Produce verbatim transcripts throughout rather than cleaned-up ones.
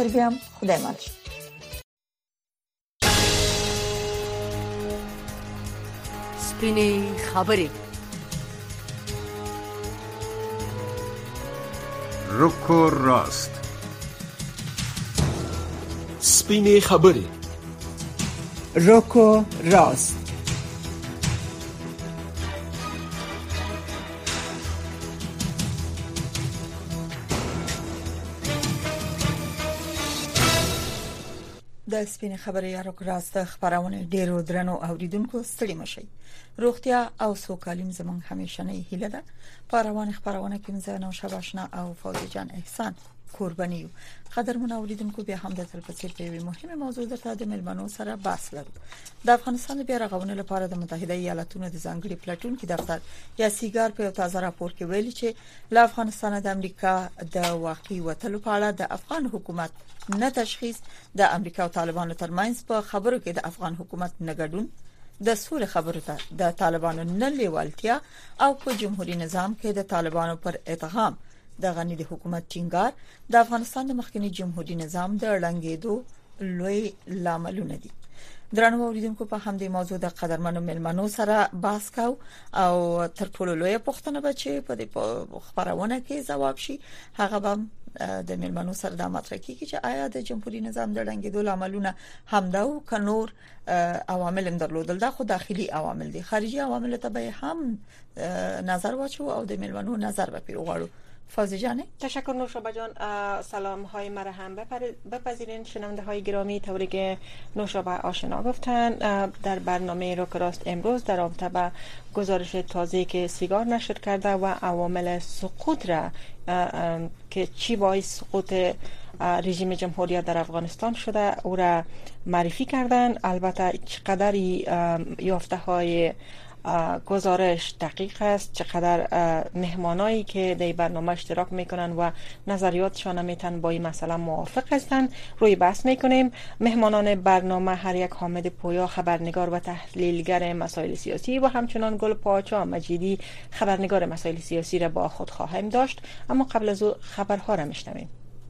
تر بیا هم خدای مل شي. سپینې خبرې. روکو راست. سپینې خبرې. روکو راست. د سپینې خبرې یا روکو راست خبرونه ډیرو درنو اوریدونکو ستړي مشي. روغتیا او سوکالیم زمون همیشنه هیله ده. په روان خبرونه کې مزه نو شباشنا او فوزي جان احسان قربانیو. قدرمن اوریدونکو بیا هم د تلپسیر په یوه مهمه موضوع درته د ملمنو سره بحث لرو. د افغانستان بیا رغونې لپاره د متحده ایالاتونو د ځانګړي پلاتون کې دفتر یا سیګار په یو تازه راپور کې ویلي چې له افغانستان د امریکا د واقعي وټلو په اړه د افغان حکومت نه تشخیص د امریکا او طالبانو ترمنځ په خبرو کې د افغان حکومت نه ګډون د سولې خبرو ته د طالبانو نه لیوالتیا او په جمهوریت نظام کې د طالبانو پر اتهام د غنی د حکومت ټینګار د افغانستان د مخکنی جمهوریت نظام د ړنګېدو لوی لاملونه دي. درنو اوریدونکو په همدې موضوع د قدرمنو ملمنو سره بحث کو او تر ټولو لوی پوښتنه به چې په دې خبرونه کې ځواب شي هغه به د ملمنو سره د مطرح کیږي چې آیا د جمهوریت نظام د ړنګېدو لاملونه همدا او کنور عوامل هم درلودل دا خو داخلي عوامل دي. خارجي عوامل ته به هم نظر واچو او د ملمنو نظر به پیغاړو. فازی جانه تشکر نوشابه جان. سلام های مرا هم بپذیرین شنونده های گرامی. طوری که نوشابه آشنا گفتن در برنامه روک راست امروز در رابطه با گزارش تازه که سیگار نشر کرده و عوامل سقوط را که چی باعث سقوط رژیم جمهوریت در افغانستان شده او را معرفی کردن. البته چقدر یافته های گزارش دقیق است، چقدر مهمانایی که در برنامه اشتراک میکنن و نظریاتشان میتن با این مسئله موافق هستند روی بحث میکنیم. مهمانان برنامه هر یک حامد پویا خبرنگار و تحلیلگر مسائل سیاسی و همچنان گل پاچا مجیدی خبرنگار مسائل سیاسی را با خود خواهیم داشت. اما قبل از او خبرها را میشنویم.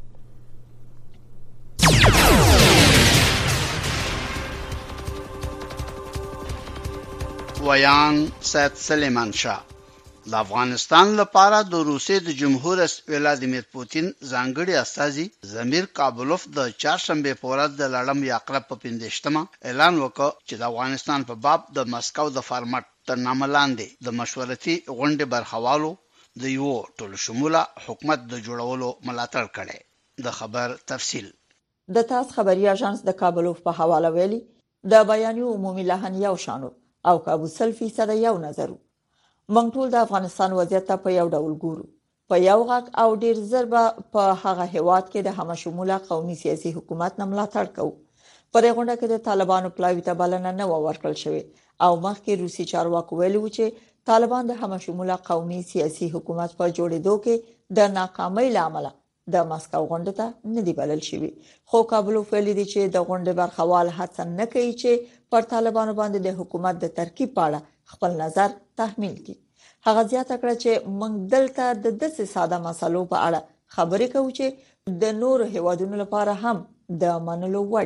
ویان سید سلیمان شاه د افغانستان لپاره د روسیې د جمهور رئیس ولادیمیر پوتین ځانګړي استازي زمیر کابلوف د چهارشنبه په ورځ د لړم یاقرب په پنځشتمه اعلان وکړ چې د افغانستان په باب د مسکو د فارمټ تر نامه لاندې د مشورتي غونډې برخوالو د یو ټول شموله حکومت د جوړولو ملاتړ کړي. د خبر تفصیل د تاس خبري اژانس د کابلوف په حواله ویلي د بیانیو عمومي لحن یو شانو او کابو سل فیصد یو نظر. موږ ټول د افغانستان وضعیت ته په یو ډول ګورو. په یو غږ او ډیر ضربه په هغه هیواد کې د همشموله قومي سیاسي حکومت نه ملاتړ کوو. په دې غونډه کې د طالبانو پلاوی ته بلنه نه ورکړل شوې او مخکې روسي چارواکو ویلي چې طالبان د همشموله قومي سیاسي حکومت په جوړېدو کې د ناکامۍ لامل د مسکو غونډه ته نه دی بلل شوی. خو کابلوف ویلي دی چې د غونډې برخوال هڅه نه کوي چې پر طالبانو باندې د حکومت د ترکیب په اړه خپل نظر تحمیل کړي. هغه زیاته کړه چې موږ دلته د داسې ساده مسلو په اړه خبرې کوو چې د نورو هیوادونو لپاره هم د منلو وړ.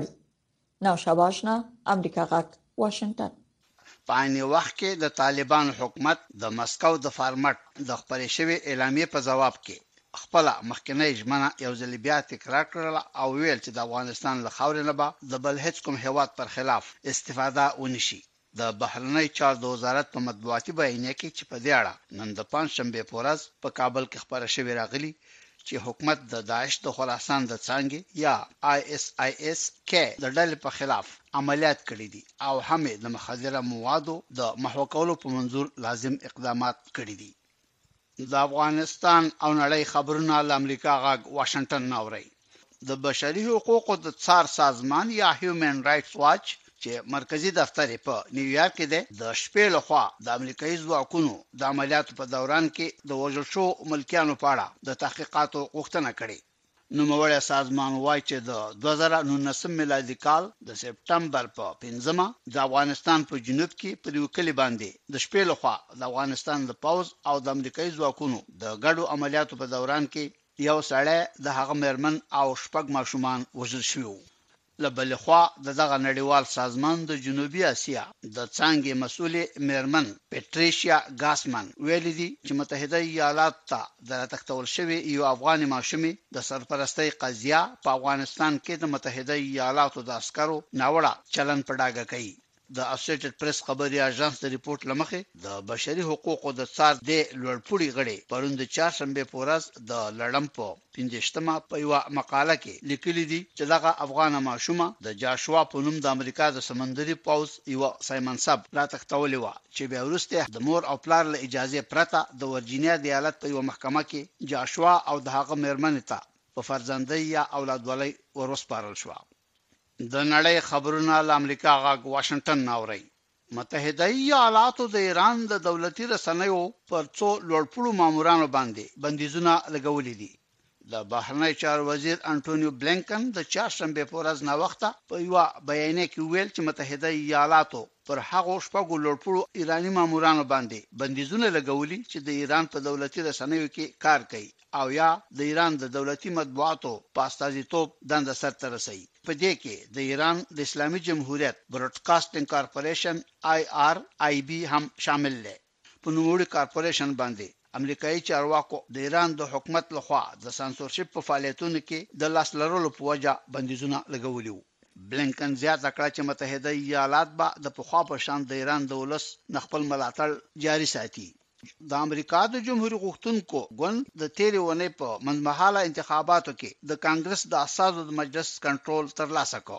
نو شاباشنا امریکا غاک واشنگټن. په عین وخت کې د طالبان حکومت د مسکو د فارمټ د خبرې شوی اعلامیه په جواب کې خپل مخکنی ژمنه یو ځل بیا تکرار کړل او ویل چې د افغانستان له خاورې نه به د بل هیڅ کوم هیواد پر خلاف استفاده ونشي. د بهرنی چارو د وزارت په مطبوعاتي بیانیه کې چې په دې اړه نن د پنځشنبه په ورځ په کابل کې خبره شوې راغلي چې حکومت د داعش د خراسان د څانګې یا آی اس آی اس کې د ډلې په خلاف عملیات کړي دي او هم د مخدره موادو د محو کولو په منظور لازم اقدامات کړي دي. د افغانستان او نړۍ خبرونه له امریکا غاګ واشنگټن ناوړي. د بشري حقوقو د څار سازمان یا هیومن رائټس واچ چې مرکزی دفتر په نیویارک کې ده د شپې لخوا د امریکایي ځواکونو د عملیاتو په دوران کې د وژل شو ملکیانو په اړه د تحقیقاتو غوښتنه کړې. نوموړی سازمان وایي چې د دوه زره نولسم میلادي کال د سپټمبر په پنځمه د افغانستان په جنوب کې په یو کلی باندې د شپې لخوا د افغانستان د پوز او د امریکایي ځواکونو د ګډو عملیاتو په دوران کې یو سړی د هغه مېرمن او شپږ ماشومان وژل شوي. لبل خوا د دغه نړیوال سازمان د جنوبي اسیا د څنګه مسؤل مېرمن پټریشیا ګاسمن ویلي دي چې متحده ایالات ته د تختول شوی یو افغاني ماشومې د سرپرستۍ قضیه په افغانستان کې د متحده ایالاتو د عسکرو ناوړه چلن په ډاګه کوي. د اسوسییټډ پریس خبري اژانس د ریپورت لمخې د بشري حقوقو د څار د لوړپوړي غړي پروند چهارشنبه پورز د لړم په پنځشتمه په یو مقاله کې لیکلي دي چې دغه افغان ماشومه د جاشوا په نوم د امریکا د سمندري پوز یو سایمن سب را تختولې و چې بیا وروسته د مور او پلار له اجازه پرته د ورجینیا د ایالت په یو محکمه کې جاشوا او د هغه مېرمن ته په فرزندۍ یا اولاد ولۍ ورسپارل شو. د نړۍ خبرونه له امریکا غاګ واشنگټن ناوړي. متحده ایالاتو د ایران د دولتي رسنیو پر څو لوړپوړو مامورانو باندې بندیزونه لګولې دي. د بهرنی چارو وزیر انټونیو بلینکن د چهارشنبه په ورځ نا وخته په یو بیان کې ویل چې متحده ایالاتو پر هغه شپږو لوړپوړو ایرانی مامورانو باندې بندیزونه لګولي چې د ایران په دولتي رسنیو کې کار کوي او یا د ایران د دولتي مطبوعاتو په استازیتوب دنده سرته رسوي. په دې کې د ایران د اسلامي جمهوریت براډکاسټینګ کارپوریشن آی آر آی بی هم شامل دی. په نوموړي کارپوریشن باندې امریکایي چارواکو د ایران د حکومت لخوا د سانسورشپ په فعالیتونو کې د لاس لرلو په وجه بندیزونه لګولي وو. بلینکن زیاته کړه چې متحده ایالات به د پخوا په شان د ایران د ولس خپل ملاتړ جاري ساتي. د امریکا د جمهوریت غوښتونکو ګوند د تیرې ونې په منځمهاله انتخاباتو کې د کانګرس د اساسو د مجلس کنټرول ترلاسه کړ.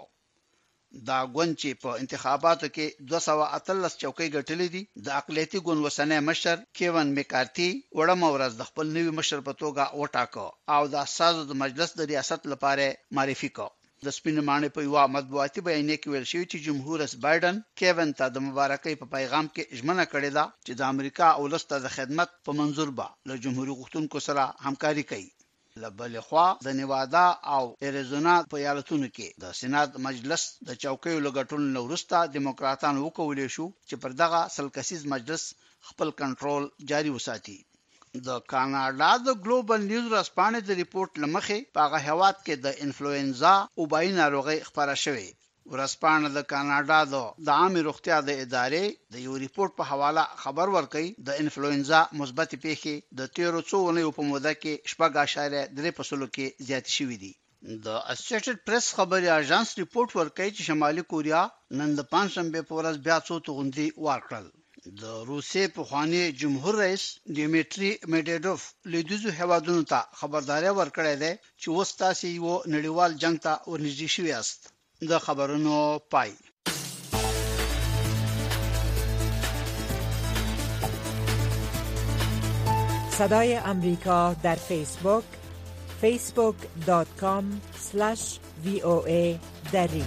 دا ګوند چې په انتخاباتو کې دوه سوه اتلس چوکۍ ګټلې دي د اقلیتي ګوند وسنۍ مشر کیون میکارتي وړم ورځ د خپل نوي مشر په توګه وټاکه او د اساسو د مجلس د ریاست لپاره معرفي کړ. د سپینمانه په یو مطبوعاتي بیان کې ویل شوی چې جمهور رئیس بایدن کیون ته د مبارکۍ په پیغام کې ژمنه کړې ده چې د امریکا اولسته د خدمت په منظور به له جمهوریت غوښتونکو سره همکاري کوي. لبل خوا د نیوادا او اریزونا په ایالتونو کې د سېنات مجلس د چوکیو لګټون وروسته دیموکراتان وکولې شو چې پر دغه سلکسیز مجلس خپل کنټرول جاري وساتي. د کاناډا د ګلوبل نیوز رسپانې د ریپورت لمخې په هغه هیواد کې د انفلوئنزا او بای ناروغي خبره شوې. ورسپانه د کاناډا د عامه روغتیا د ادارې د یو ریپورت په حواله خبر ورکړي د انفلوئنزا مثبت پیښې د تیرو څو ونیو په موده کې شپږ اعشاریه درې فاصله کې زیات شوې دي. د اسوسییټډ پریس خبري اژانس ریپورت ورکړي چې شمالي کوریا نن د پنځشنبه په ورځ بیا څو توغندي ورکړل. د روسیې په خواني جمهور رئیس دیمیټری میډویډوف لیدوزو هوادونو ته خبرداري ورکړې ده چې وستاسي یو نړیوال جنگ ته ورنږدې شوی است. د خبرونو پای. صدای امریکا در فیسبوک فیسبوک دات کام اسلش وی او ای دری.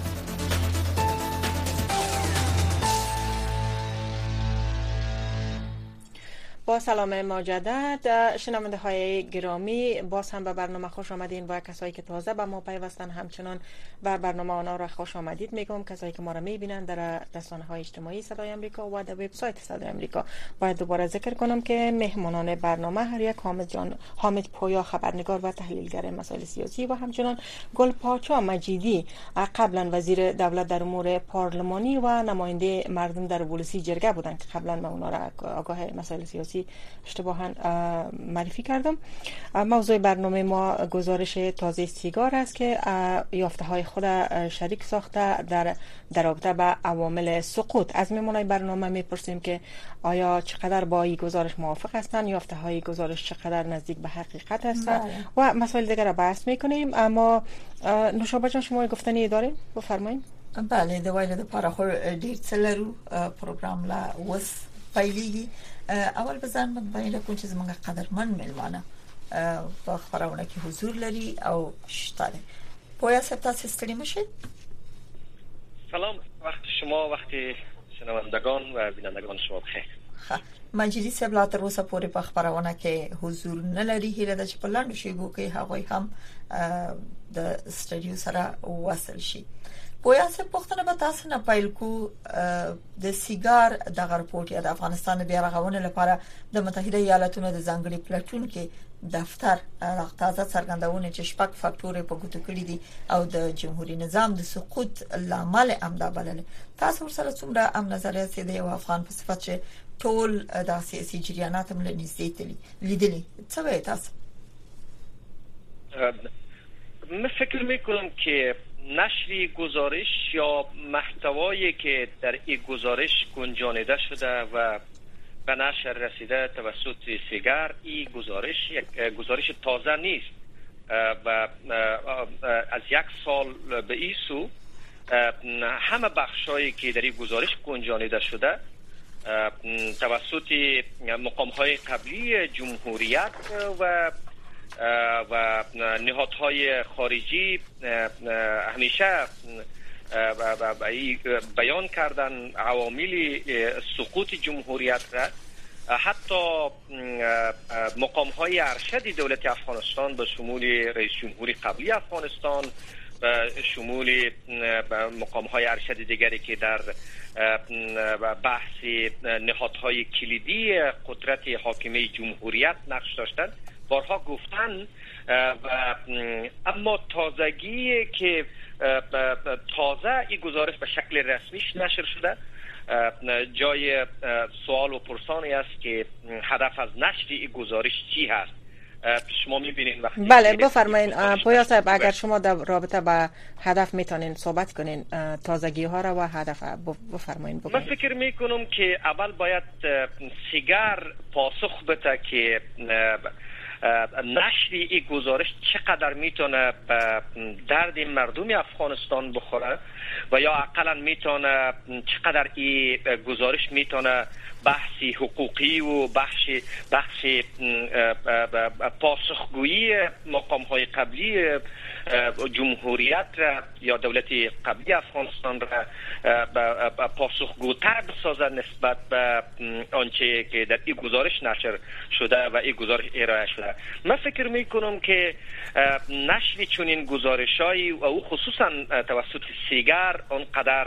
با سلام مجدد شنونده های گرامی، باز هم به برنامه خوش آمدین. و کسایی که تازه به ما پیوستن همچنان بر برنامه آنها را خوش آمدید میگم. کسایی که ما را میبینن در رسانه های اجتماعی صدای امریکا و در وبسایت صدای امریکا. باید دوباره ذکر کنم که مهمانان برنامه هر یک حامد جان حامد پویا خبرنگار و تحلیلگر مسائل سیاسی و همچنان گلپاچا مجیدی قبلا وزیر دولت در امور پارلمانی و نماینده مردم در ولسی جرگه بودن که قبلا من اونا را آگاه مسائل سیاسی اشتباها معرفی کردم. موضوع برنامه ما گزارش تازه سیگار است که یافته های خود شریک ساخته در در رابطه با عوامل سقوط. از مهمانان برنامه میپرسیم که آیا چقدر با این گزارش موافق هستند، یافته های گزارش چقدر نزدیک به حقیقت هستند و مسائل دیگر را بحث میکنیم. اما نوشابه جان شما گفتنی دارین؟ بفرمایید. بله، د وایلو د پاره خو ډیر څه لرو پروګرام لا وس پیلېږي. اول به ځان متبین کوم چې زموږ قدرمن ملمانه په خبرونه کې حضور لري او شته. پویا سره تاسو ستړي مشئ. سلام، وقت شما، وقت شنوندگان و بینندگان شما بخیر. مجیدی صاحب لا تر اوسه پورې په خبرونه کې حضور نه لري. هیله ده چې په لاندې شیګو کې هغه هم د سټډیو سره وصل شي. پویا سه پښتنه به تاسو نه پایل کو د سیګار د غرپورټ یا د افغانستان د رغونې لپاره د متحده ایالاتونو د ځانګړي پلاتون کې دفتر تازه څرګندونه چې شپږ فاکتورې په ګوتو کړی دي او د جمهوریت نظام د سقوط لامل امدا بلل. تاسو سره څومره ام نظریه د یو افغان په صفت چې ټول د سیاسي جریانات هم لنیزدې تللی لیدلی څه وایي تاسو؟ من فکر میکنم که نشر گزارش یا محتوایی که در این گزارش گنجانیده شده و به نشر رسیده توسط سیگار، این گزارش یک گزارش تازه نیست و از یک سال به این سو همه بخشایی که در این گزارش گنجانیده شده توسط مقام‌های قبلی جمهوریت و و نهادهای خارجی همیشه بیان کردن عوامل سقوط جمهوریت را. حتی مقام‌های ارشد دولت افغانستان به شمول رئیس جمهوری قبلی افغانستان، به شمول مقام‌های ارشد دیگری که در بحث نهادهای کلیدی قدرت حاکمه جمهوریت نقش داشتند بارها گفتن. و اما تازگی که تازه این گزارش به شکل رسمیش نشر شده، جای سوال و پرسانی است که هدف از نشر این گزارش چی هست. شما می‌بینید وقتی بله بفرمایید پویا صاحب، اگر شما در رابطه با هدف میتونین صحبت کنین تازگی ها را و هدف بفرمایید. من فکر میکنم که اول باید سیگار پاسخ بده که نشر این گزارش چقدر میتونه به درد مردم افغانستان بخوره و یا اقلا میتونه چقدر این گزارش میتونه بحثی حقوقی و بخش بخش پاسخگویی مقام های قبلی جمهوریت را یا دولت قبلی افغانستان را پاسخگوتر بسازد نسبت به آنچه که در این گزارش نشر شده و این گزارش ارائه شده. من فکر میکنم که نشر چنین گزارش‌هایی و او خصوصا توسط سیگار اونقدر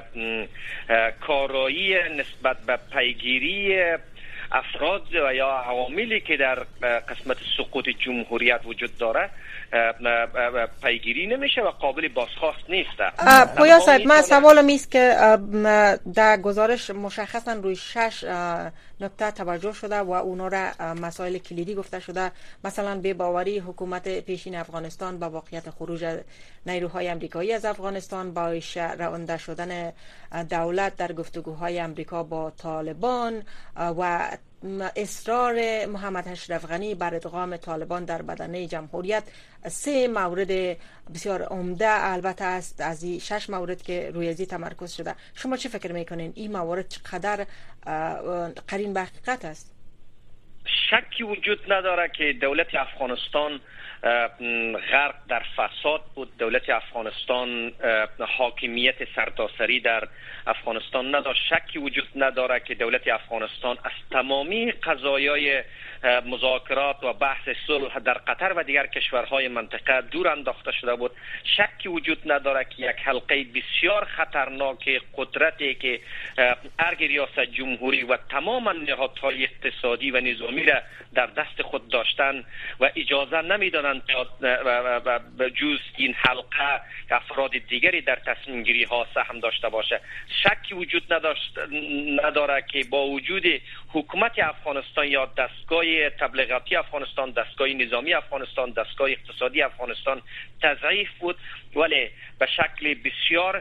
کارایی نسبت به پیگیری افراد و یا عواملی که در قسمت سقوط جمهوریت وجود داره پیگیری نمیشه و قابل بازخواست نیست. پویا صاحب، من سوالم است که در گزارش مشخصا روی شش نکته توجه شده و اونا را مسائل کلیدی گفته شده، مثلا بی‌باوری حکومت پیشین افغانستان با واقعیت خروج نیروهای امریکایی از افغانستان، باعث رانده شدن دولت در گفتگوهای امریکا با طالبان و اصرار محمد اشرف غنی بر ادغام طالبان در بدنه جمهوریت. سه مورد بسیار عمده البته است از این شش مورد که روی ازی تمرکز شده. شما چه فکر میکنین این موارد چقدر قرین به حقیقت است؟ شکی وجود نداره که دولت افغانستان غرق در فساد بود. دولت افغانستان حاکمیت سرتاسری در افغانستان نداشت. شکی وجود نداره که دولت افغانستان از تمامی قضایای مذاکرات و بحث صلح در قطر و دیگر کشورهای منطقه دور انداخته شده بود. شکی وجود نداره که یک حلقه بسیار خطرناک قدرتی که ارگ ریاست جمهوری و تمام نهادهای اقتصادی و نظامی را در دست خود داشتن و اجازه نمیدادند به جز این حلقه افراد دیگری در تصمیم گیری ها سهم داشته باشه. شکی وجود نداشت نداره که با وجود حکومت افغانستان یا دستگاه تبلیغاتی افغانستان، دستگاه نظامی افغانستان، دستگاه اقتصادی افغانستان تضعیف بود، ولی به شکل بسیار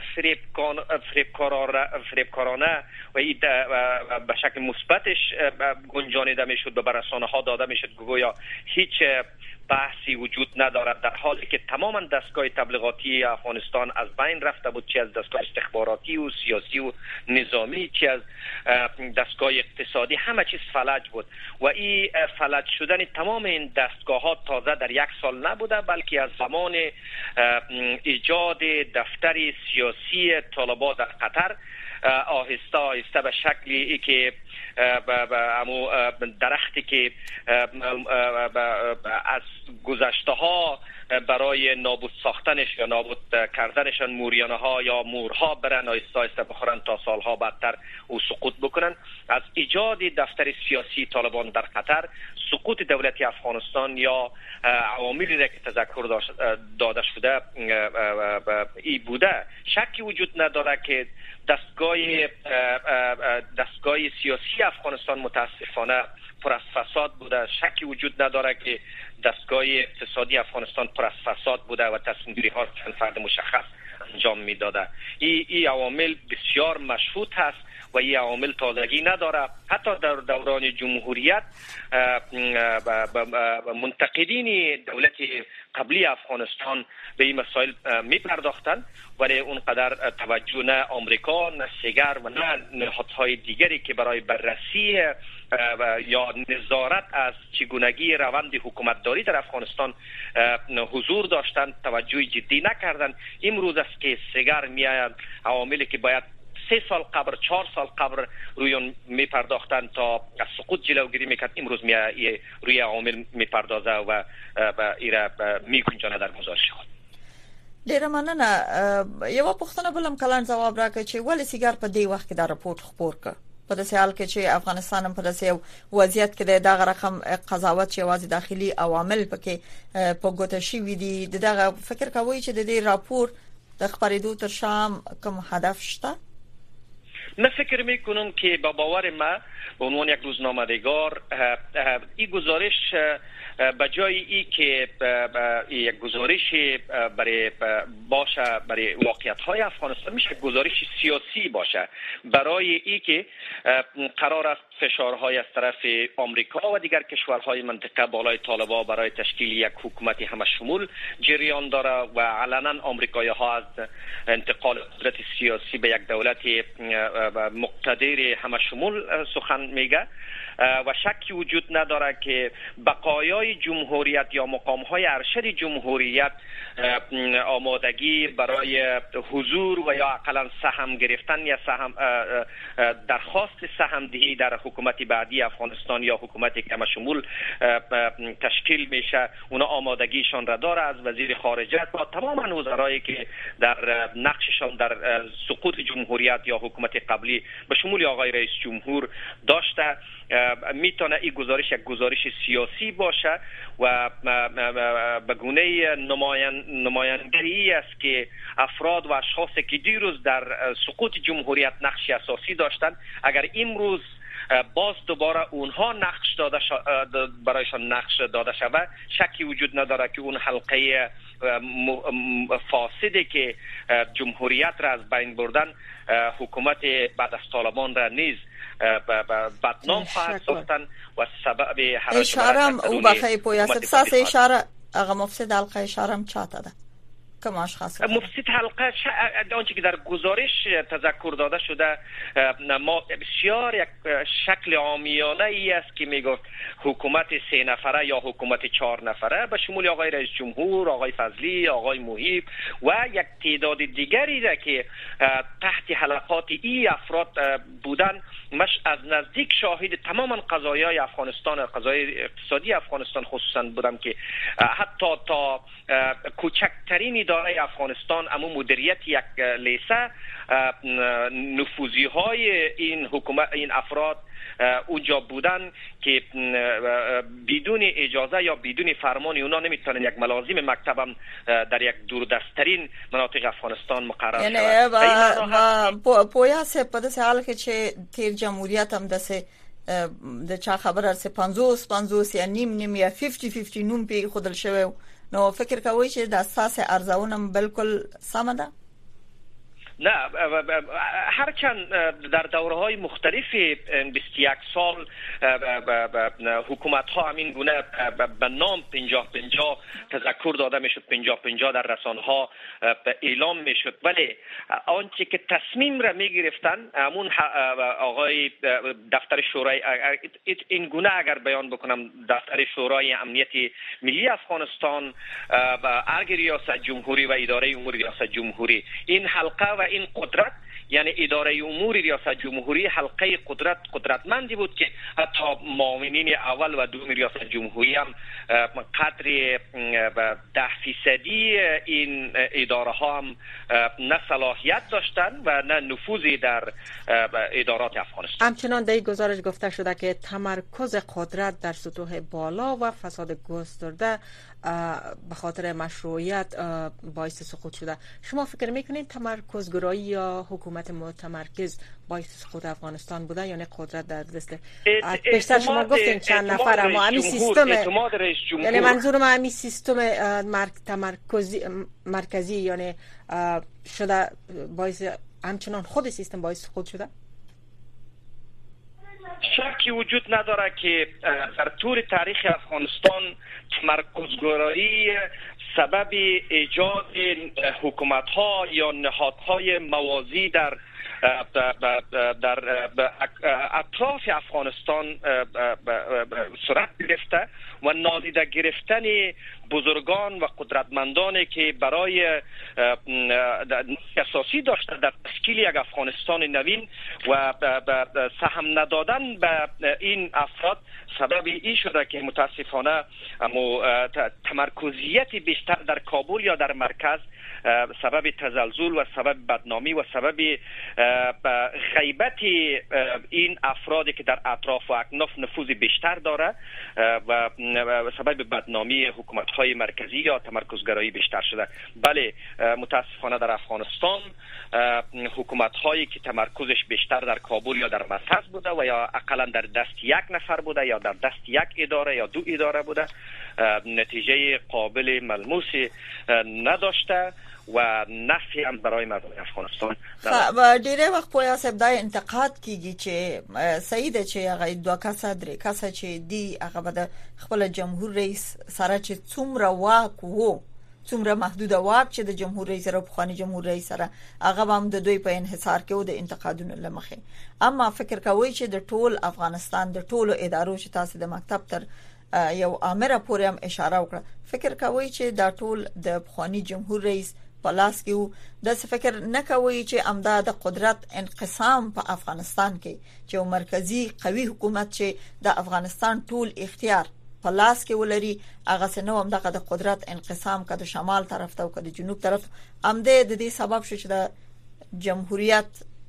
فریبکارانه و به شکل مثبتش گنجانیده میشد و به رسانه ها داده میشد گویا هیچ بحثی وجود ندارد، در حالی که تماما دستگاه تبلیغاتی افغانستان از بین رفته بود، چه از دستگاه استخباراتی و سیاسی و نظامی، چه از دستگاه اقتصادی، همه چیز فلج بود و این فلج شدن تمام این دستگاه ها تازه در یک سال نبوده، بلکه از زمان ایجاد دفتر سیاسی طالبان در قطر آهسته آهسته به شکلی که درختی که از گذشته ها برای نابود ساختنش یا نابود کردنشان موریانه ها یا مورها برن آیسته آیسته بخورن تا سالها بعدتر او سقوط بکنن. از ایجاد دفتر سیاسی طالبان در قطر، سقوط دولت افغانستان یا عواملی را که تذکر داده شده ای بوده، شکی وجود نداره که دستگاه دستگاه سیاسی افغانستان متاسفانه پر از فساد بوده. شکی وجود نداره که دستگاه اقتصادی افغانستان پر از فساد بوده و تصمیم گیری ها چند فرد مشخص انجام میداده. این ای عوامل بسیار مشهود هست و این عوامل تازگی نداره. حتی در دوران جمهوریت منتقدین دولت قبلی افغانستان به این مسائل می پرداختن، ولی اونقدر توجه نه آمریکا نه سگر و نه نهادهای دیگری که برای بررسی یا نظارت از چگونگی روند حکومتداری در افغانستان حضور داشتند توجه جدی نکردند. امروز است که سگر میآید عواملی که باید سه سال قبل چهار سال قبل روی اون می پرداختن تا از سقوط جلوگیری میکرد، امروز می روی عوامل می پردازه و ایره می گنجانه در گزارش خود. ډیره مننه. یو پوښتنه بلم کلان جواب راکړي چې ولې سیګار په دې وخت کې دا راپورټ خبر کړ په داسې حال کې چې افغانستان هم په داسې وضعیت کې د دغه رقم قضاوت چې واځي داخلي عوامل پکې په ګوته شي دي. دغه فکر کوي چې د دې راپور د خبرېدو تر شام کوم هدف شته؟ من فکر میکنم که با باور ما به عنوان یک روزنامه‌نگار این گزارش به جای ای که یک گزارش برای باشه برای واقعیت‌های افغانستان میشه گزارش سیاسی باشه، برای ای که قرار است فشارهای از طرف آمریکا و دیگر کشورهای منطقه بالای طالبان برای تشکیل یک حکومت همشمول جریان داره و علنا آمریکایی‌ها از انتقال قدرت سیاسی به یک دولت مقتدر همشمول سخن میگه و شکی وجود نداره که بقایای جمهوریت یا مقام‌های ارشد جمهوریت آمادگی برای حضور و یا اقلا سهم گرفتن یا سهم درخواست سهم‌دهی در حکومت بعدی افغانستان یا حکومتی که همشمول تشکیل میشه، اونا آمادگیشان را داره. از وزیر خارجه تا تمام وزرایی که در نقششان در سقوط جمهوریت یا حکومت قبلی به شمول آقای رئیس جمهور داشته، میتونه این گزارش یک گزارش سیاسی باشه و به گونه نمایندگی است که افراد و اشخاصی که دیروز در سقوط جمهوریت نقش اساسی داشتند اگر امروز باز دوباره اونها نقش داده برایشان نقش داده شود، شکی وجود نداره که اون حلقه فاسدی که جمهوریت را از بین بردن حکومت بعد از طالبان را نیز بدنام خواهد ساختن و سبب حراج اشارم او بخی پویاست ساس اشاره اغا مفسد حلقه اشارم چاته ده کم اشخاص مفسد حلقه ش... آنچه که در گزارش تذکر داده شده ما بسیار یک شکل عامیانه ای است که میگفت حکومت سه نفره یا حکومت چهار نفره به شمول آقای رئیس جمهور، آقای فضلی، آقای محیب و یک تعداد دیگری را که تحت حلقات ای افراد بودن. مش از نزدیک شاهد تماما قضایای افغانستان، قضایای اقتصادی افغانستان خصوصا بودم که حتی تا کوچکترین اداره افغانستان اما مدیریت یک لیسه نفوذی های این حکومت این افراد اونجا بودن که بدون اجازه یا بدون فرمان اونا نمیتونن یک ملازم مکتبم در یک دوردستترین مناطق افغانستان مقرر شود. یعنی و پویا سه په داسې حال کې چې تیر جمهوریت هم داسې د چا خبره سه پنځوس پنځوس یا نیم نیم یا پنځه پنځه پنځه نوم په خودل شوی، نو فکر کوي چې د اساس ارزونم بالکل سم ده؟ نه، هرچند در دوره های مختلف بیست و یک سال حکومت ها همین گونه به نام پنجاه پنجاه تذکر داده می شد، پنجاه پنجاه در رسانه ها اعلام می شد، ولی آنچه که تصمیم را می گرفتن همون آقای دفتر شورای این گونه اگر بیان بکنم دفتر شورای امنیت ملی افغانستان، ارگ ریاست جمهوری و اداره امور ریاست جمهوری، این حلقه و این قدرت یعنی اداره امور ریاست جمهوری حلقه قدرت قدرتمندی بود که حتی معاونین اول و دوم ریاست جمهوری هم قدر ده فیصدی این اداره ها هم نه صلاحیت داشتن و نه نفوذی در ادارات افغانستان. همچنان در این گزارش گفته شده که تمرکز قدرت در سطوح بالا و فساد گسترده به خاطر مشروعیت باعث سقوط شده. شما فکر میکنید تمرکزگرایی یا حکومت متمرکز باعث سقوط افغانستان بوده یا نه قدرت در دست بیشتر شما گفتین چند نفر اما همین سیستم یعنی منظورم همین سیستم تمرکزی مرکزی یعنی شده باعث همچنان خود سیستم باعث سقوط شده؟ شکی وجود نداره که در طول تاریخ افغانستان تمرکزگرایی سبب ایجاد حکومت‌ها یا نهادهای موازی در در اطراف افغانستان صورت گرفته و نادیده گرفتن بزرگان و قدرتمندانی که برای اساسی داشته در تشکیل یک افغانستان نوین و سهم ندادن به این افراد سبب این شده که متاسفانه تمرکزیت بیشتر در کابل یا در مرکز سبب تزلزل و سبب بدنامی و سبب غیبت این افرادی که در اطراف و اکناف نفوذ بیشتر داره و سبب بدنامی حکومت‌های مرکزی یا تمرکزگرایی بیشتر شده. بله متاسفانه در افغانستان حکومت‌هایی که تمرکزش بیشتر در کابل یا در مرکز بوده و یا اقلا در دست یک نفر بوده یا در دست یک اداره یا دو اداره بوده نتیجه قابل ملموسی نداشته و نفی هم برای مردم افغانستان و ډیره وخت په اساس دا انتقاد کیږي چې سید چې هغه دوه کسه درې کسه چې دی هغه د خپل جمهور رئیس سره چې څومره واک وو څومره محدود واک چې د جمهور رئیس سره بخوانی جمهور رئیس سره هغه هم د دوی په انحصار کې و د انتقادونو لمخه. اما فکر کوي چې د ټول افغانستان د ټولو ادارو چې تاسو د مکتب تر یو امره پورې هم اشاره وکړه، فکر کوي چې دا ټول د بخوانی جمهور رئیس پلاس کې د څه فکر نه کوي چې امدا د قدرت انقسام په افغانستان کې چې مرکزی قوي حکومت چې د افغانستان ټول اختیار پلاس کې ولري هغه څنګه هم دغه د قدرت انقسام کده شمال طرف ته او کده جنوب طرف امده د دې سبب شو چې د جمهوریت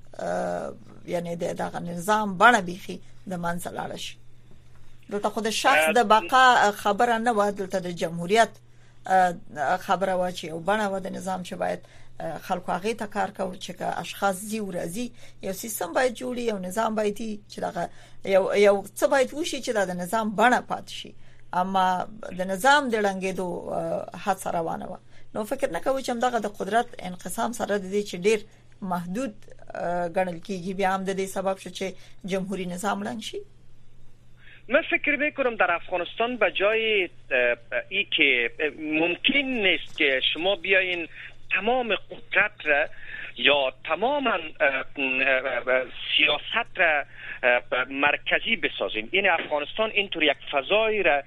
یعنی دغه نظام بڼه بيخي د منځ شي. دلته خو د شخص د بقا خبره نه و، دلته د جمهوریت خبره و چې او بڼه و د نظام چې باید خلکو هغه ته کار کوي چې اشخاص زی او راځي یو سیستم باید جوړي یو نظام باید چې دغه یو یو څه باید وشي چې د نظام بڼه پات شي. اما د نظام د لنګېدو هڅه روانه و. نو فکر نه کوي چې دغه د قدرت انقسام سره د دې چې ډیر محدود ګڼل کیږي بیا هم د دې سبب شو چې جمهوریت نظام لنګ شي. من فکر میکنم در افغانستان به جای ای که ممکن نیست که شما بیاین تمام قدرت را یا تماما سیاست را مرکزی بسازیم. این افغانستان اینطور یک فضای را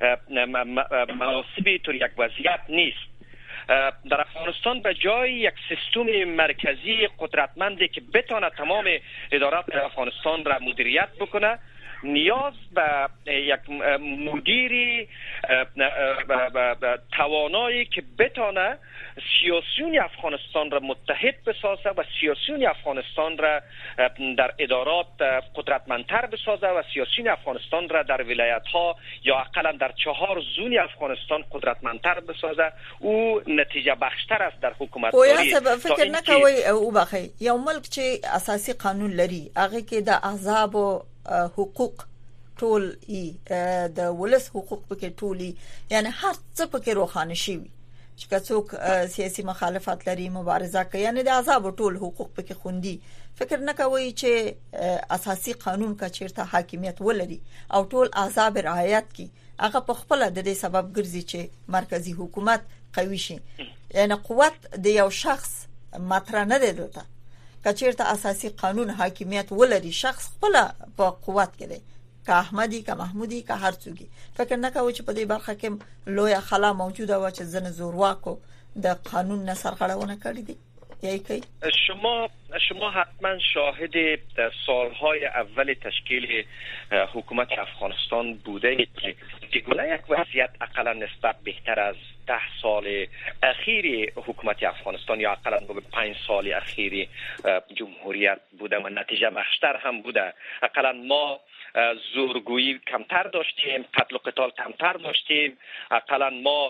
مناسب طور یک وضعیت نیست. در افغانستان به جای یک سیستم مرکزی قدرتمندی که بتونه تمام ادارات افغانستان را مدیریت بکنه نیاز به یک مدیری توانایی که بتونه سیاسیون افغانستان را متحد بسازه و سیاسیون افغانستان را در ادارات قدرتمندتر بسازه و سیاسیون افغانستان را در ولایت ها یا اقلا در چهار زون افغانستان قدرتمندتر بسازه. او نتیجه بخشتر است در حکومت داری. فکر نکوي او بخي یو ملک چې اساسي قانون لري هغه کې د احزاب او حقوق ټول ای د ولس حقوق پکې ټولي یعنی هر څه پکې روښانه شي چې څوک سیاسي مخالفت لري مبارزه کوي یعنی د احزاب ټول حقوق پکې خوندي. فکر نه کوي چې اساسي قانون کا چیرته حاکمیت ولري او ټول احزاب رعایت کی هغه په خپل د دې سبب ګرځي چې مرکزی حکومت قوي شي. یعنی قوت د یو شخص مطرح نه دی دلته. کچیرته اساسي قانون حاکمیت ولري شخص خپل په قوت کې دی که احمدی که محمودی که هر څوګي. فکر نه کوي چې په دې برخه کې لوی خلا موجوده و چې ځنه زورواکو د قانون نه سرغړونه کړې دي. یکی شما شما حتما شاهد سالهای اول تشکیل حکومت افغانستان بوده اید که چگونه یک وضعیت اقلا نسبت بهتر از ده سال اخیر حکومت افغانستان یا اقلا پنج سال اخیر جمهوریت بوده و نتیجه بخشتر هم بوده. اقلا ما زورگویی کمتر داشتیم، قتل و قتال کمتر داشتیم، اقلا ما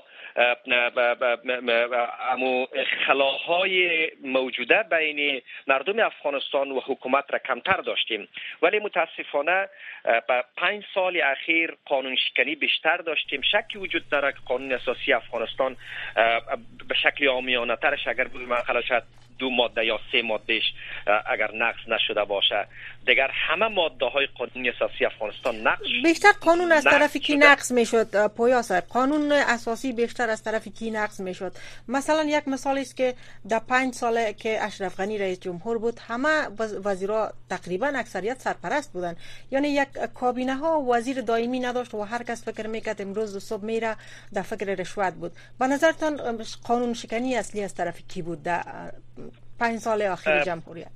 امو خلاهای موجوده بین مردم افغانستان و حکومت را کمتر داشتیم. ولی متاسفانه با پنج سال اخیر قانون شکنی بیشتر داشتیم. شکی وجود داره که قانون اساسی افغانستان به شکل عامیانه ترش اگر بود مثلا شاید دو ماده یا سه مادهش اگر نقض نشده باشه، دیگر همه ماده های قانون اساسی افغانستان نقض بیشتر قانون از طرف کی نقض میشد؟ پویا صاحب، قانون اساسی بیشتر از طرف کی نقض میشد؟ مثلا یک مثال است که در پنج ساله که اشرف غنی رئیس جمهور بود همه وزیرا تقریبا اکثریت سرپرست بودن، یعنی یک کابینه ها وزیر دائمی نداشت و هر کس فکر میکرد امروز صبح میره در فکر رشوت بود. به نظرتان قانون شکنی اصلی از طرف کی بود در پنج سال آخر جمهوریت؟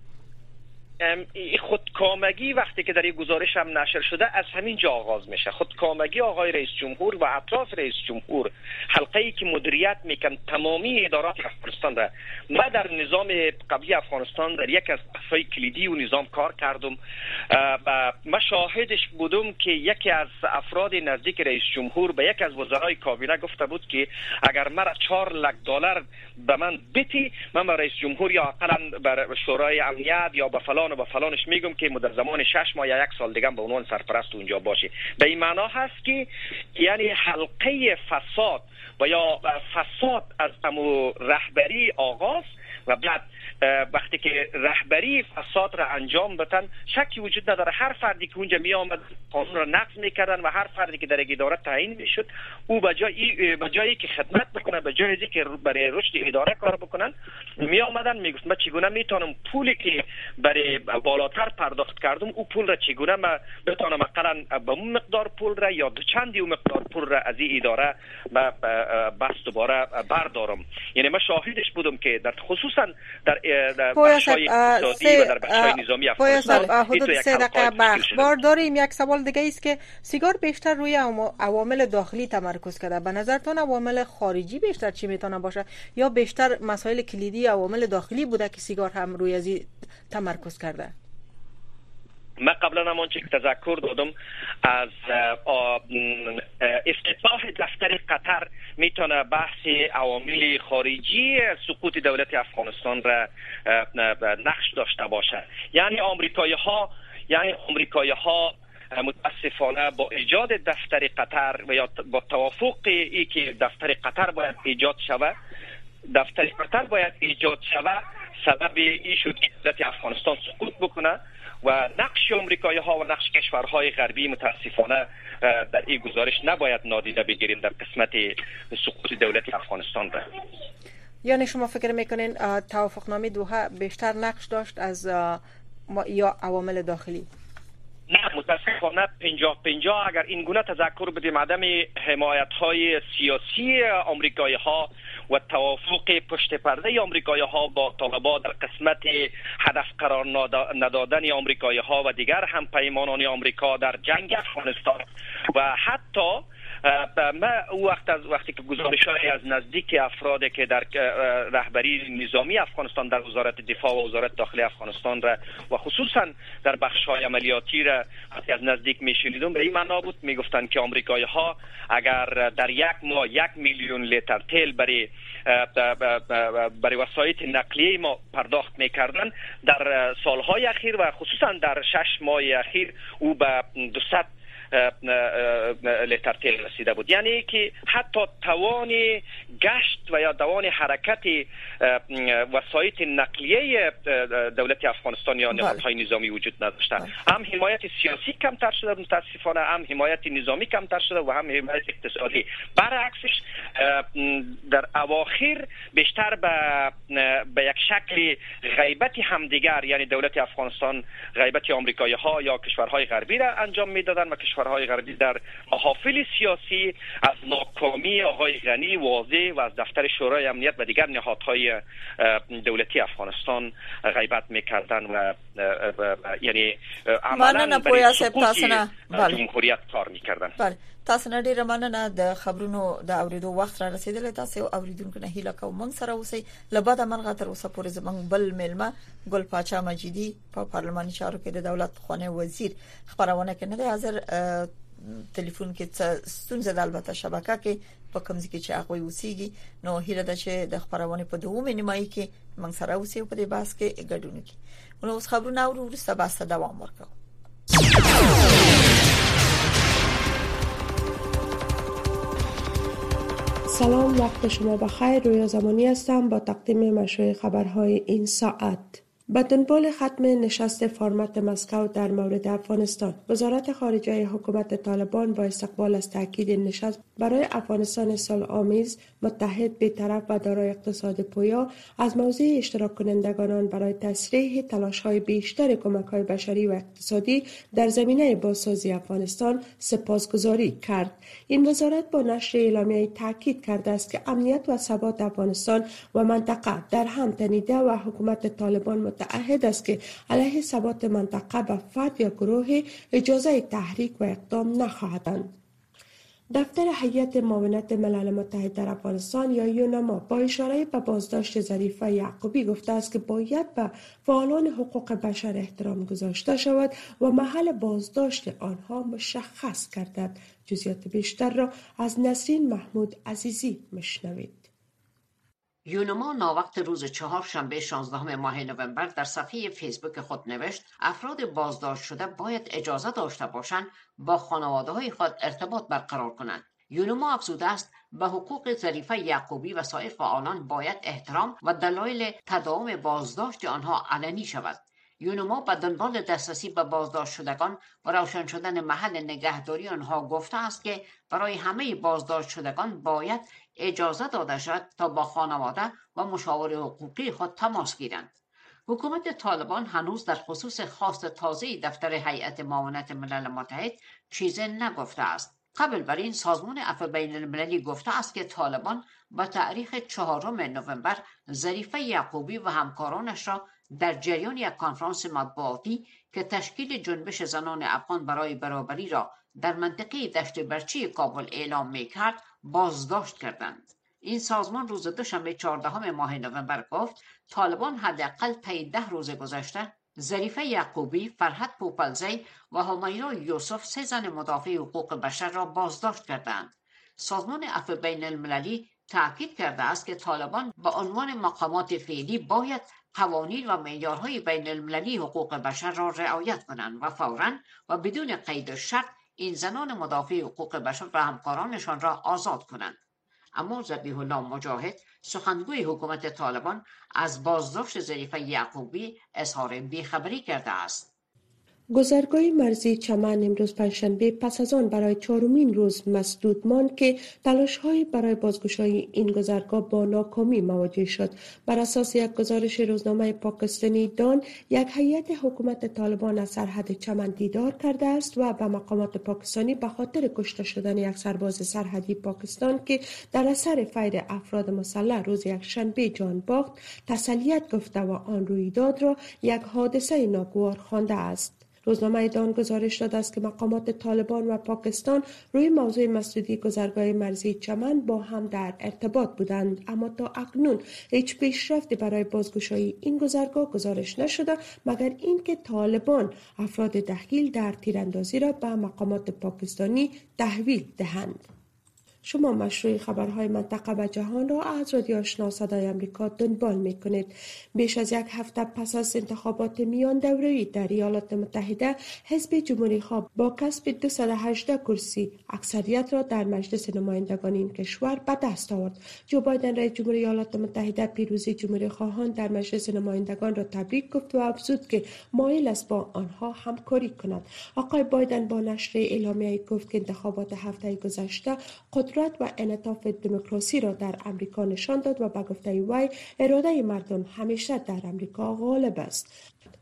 خودکامگی وقتی که در این گزارش هم نشر شده از همین جا آغاز میشه. خودکامگی آقای رئیس جمهور و اطراف رئیس جمهور، حلقه ای که مدیریت میکن تمامی ادارات افغانستان را. ما در نظام قبلی افغانستان در یک از بخش‌های کلیدی و نظام کار کردم و ما شاهدش بودم که یکی از افراد نزدیک رئیس جمهور به یک از وزرای کابینه گفته بود که اگر مرا چهار لک دلار به من بتی، من به رئیس جمهور یا اقلا بر شورای امنیت یا به فلان و به فلانش میگم که در زمان شش ماه یا یک سال دیگه به عنوان سرپرست اونجا باشه. به این معنا هست که یعنی حلقه فساد و یا فساد از امو رهبری آغاز و بعد وقتی که رهبری فساد را انجام بدن، شکی وجود نداره هر فردی که اونجا می آمد قانون را نقض میکردن و هر فردی که در اداره تعیین میشد او به جای به جایی که خدمت بکنه، به جایی که برای رشد اداره کار بکنن، می آمدن میگفت من چگونه میتونم پولی که برای بالاتر پرداخت کردم او پول را چگونه من بتونم مثلا به اون مقدار پول را یا دو چندی اون مقدار پول را از این اداره بس دوباره بردارم. یعنی من شاهدش بودم که در خصوصا در بخشای اقتصادی و در بخشای نظامی افغانستان حدود سه دقیقه بخش بار داریم. یک سوال دیگه است که سیگار بیشتر روی عوامل داخلی تمرکز کرده، به نظرتون عوامل خارجی بیشتر چی میتونه باشه یا بیشتر مسائل کلیدی عوامل داخلی بوده که سیگار هم روی ازی تمرکز کرده؟ من قبلا همون چه تذکر دادم از افتتاح دفتر قطر میتونه بحث عوامل خارجی سقوط دولت افغانستان را نقش داشته باشه. یعنی آمریکایی ها یعنی آمریکایی ها متاسفانه با ایجاد دفتر قطر و یا با توافق ای که دفتر قطر باید ایجاد شود دفتر قطر باید ایجاد شود سبب این شد که دولت افغانستان سقوط بکنه و نقش آمریکایی ها و نقش کشورهای غربی متاسفانه در این گزارش نباید نادیده بگیریم در قسمت سقوط دولت افغانستان را. یعنی شما فکر میکنین توافقنامه دوحه بیشتر نقش داشت از یا عوامل داخلی؟ نه، متاسفانه پنجاه پنجاه اگر این گونه تذکر بدیم عدم حمایت های سیاسی آمریکایی ها و توافق پشت پرده آمریکایی ها با طالبان در قسمت هدف قرار ندادن آمریکایی ها و دیگر هم پیمانان آمریکا در جنگ افغانستان و حتی ما وقت از وقتی که گزارش‌های از نزدیک افرادی که در رهبری نظامی افغانستان در وزارت دفاع و وزارت داخلی افغانستان را و خصوصا در بخش‌های عملیاتی را از نزدیک می‌شنیدم، به این معنا بود میگفتند که آمریکایی‌ها اگر در یک ماه یک میلیون لیتر تیل برای برای وسایط نقلیه ما پرداخت می‌کردند، در سال‌های اخیر و خصوصا در شش ماه اخیر او به دویست لیتر تیل رسیده بود. یعنی که حتی توان گشت و یا توان حرکت وسایط نقلیه دولت افغانستان یا نهادهای نظامی وجود نداشته. هم حمایت سیاسی کمتر شده متاسفانه، هم حمایت نظامی کمتر شده و هم حمایت اقتصادی. برعکسش در اواخر بیشتر به به یک شکل غیبت همدیگر، یعنی دولت افغانستان غیبت آمریکایی ها یا کشورهای غربی را انجام میدادن و کشور کشورهای غربی در محافل سیاسی از ناکامی آقای غنی واضح و از دفتر شورای امنیت و دیگر نهادهای دولتی افغانستان غیبت میکردن و یعنی عملاً برای سقوط جمهوریت کار میکردن. بله، تاسو نه ډیره مننه د خبرونو د اوریدو وخت را رسیدلی. تاسو اوریدونکو نه هیله کوم موږ سره اوسئ. لباده مرغه تر اوسه پورې زموږ بل میلمه ګل پاچا مجیدی په پارلماني چارو کې د دولت خانه وزیر خبرونه کې نه دی حاضر. ټلیفون کې څه ستونزه د البته شبکه کې په کوم ځای کې چې هغه اوسېږي، نو هیله ده چې د خبرونه په دوه نیمایي کې موږ سره اوسئ په دې بحث کې ګډون وکړي. نو اوس خبرونه اورو ورسته باسه دوام ورکړو. سلام، وقت شما بخیر. رویا زمانی هستم با تقدیم مشروع خبرهای این ساعت. به دنبال ختم نشست فرمت مسکو در مورد افغانستان، وزارت خارجه حکومت طالبان با استقبال از تاکید نشست برای افغانستان صلح‌آمیز، متحد، بی‌طرف و دارای اقتصاد پویا از موضع اشتراک کنندگان آن برای تسریع تلاش‌های بیشتر کمک‌های بشری و اقتصادی در زمینه بازسازی افغانستان سپاسگزاری کرد. این وزارت با نشر اعلامیه تاکید کرده است که امنیت و ثبات افغانستان و منطقه در هم تنیده و حکومت طالبان متعهد است که علیه ثبات منطقه به فرد یا گروه اجازه تحریک و اقدام نخواهد. دفتر هیئت معاونت ملل متحد در افغانستان یا یونما با اشاره به بازداشت ظریفه یعقوبی گفته است که باید به فعالان حقوق بشر احترام گذاشته شود و محل بازداشت آنها مشخص گردد. جزئیات بیشتر را از نسرین محمود عزیزی میشنوید. یونما ناوقت روز چهارشنبه شانزدهم ماه نوامبر در صفحه فیسبوک خود نوشت افراد بازداشت شده باید اجازه داشته باشند با خانواده های خود ارتباط برقرار کنند. یونما افزوده است به حقوق ظریفه یعقوبی و سایر فعالان باید احترام و دلایل تداوم بازداشت آنها علنی شود. یونما به دنبال دسترسی به بازداشت شدگان و روشن شدن محل نگهداری آنها گفته است که برای همه بازداشت شدگان باید اجازه داده شود تا با خانواده و مشاور حقوقی خود تماس گیرند. حکومت طالبان هنوز در خصوص خواست تازه دفتر هیئت معاونت ملل متحد چیزی نگفته است. قبل بر این سازمان عفو بین المللی گفته است که طالبان با تاریخ چهارم نوامبر ظریفه یعقوبی و همکارانش را در جریان یک کنفرانس مطبوعاتی که تشکیل جنبش زنان افغان برای برابری را در منطقه دشت برچی کابل اعلام می‌کرد بازداشت کردند. این سازمان روز دوشنبه چهاردهم ماه نوامبر گفت طالبان حداقل طی ده روز گذشته ظریفه یعقوبی، فرحت پوپلزی و همیرا یوسف سه زن مدافع حقوق بشر را بازداشت کردند. سازمان عفو بین المللی تأکید کرده است که طالبان با عنوان مقامات فعلی باید قوانین و معیارهای بین المللی حقوق بشر را رعایت کنند و فوراً و بدون قید و شرط این زنان مدافع حقوق بشر و همکارانشان را آزاد کنند. اما ذبیح الله مجاهد، سخنگوی حکومت طالبان، از بازداشت ظریفه یعقوبی اظهار بیخبری کرده است. گذرگاه مرزی چمن امروز پنجشنبه پس از آن برای چهارمین روز مسدود ماند که تلاش‌های برای بازگشایی این گذرگاه با ناکامی مواجه شد. بر اساس یک گزارش روزنامه پاکستانی دان، یک هیئت حکومت طالبان از سرحد چمن دیدار کرده است و به مقامات پاکستانی به خاطر کشته شدن یک سرباز سرحدی پاکستان که در اثر فیر افراد مسلح روز یکشنبه جان باخت تسلیت گفته و آن رویداد را یک حادثه ناگوار خوانده است. روزنامه دان گزارش داده است که مقامات طالبان و پاکستان روی موضوع مسدودی گذرگاه مرزی چمن با هم در ارتباط بودند، اما تا اکنون هیچ پیشرفتی برای بازگشایی این گذرگاه گزارش نشده مگر اینکه طالبان افراد دخیل در تیراندازی را به مقامات پاکستانی تحویل دهند. شما مشروع خبرهای منطقه و جهان را از رادیو آشنا صدای آمریکا دنبال می‌کنید. بیش از یک هفته پس از انتخابات میان دوره‌ای در ایالات متحده، حزب جمهوری‌خواه با کسب دویست و هجده کرسی اکثریت را در مجلس نمایندگان این کشور به دست آورد. جو بایدن رئیس جمهور ایالات متحده پیروزی جمهوری‌خواهان در مجلس نمایندگان را تبریک گفت و افزود که مایل است با آنها همکاری کند. آقای بایدن با نشر اعلامیه‌ای گفت که انتخابات هفته گذشته قدرت و انعطاف دموکراسی را در امریکا نشان داد و به گفته وی اراده مردم همیشه در امریکا غالب است.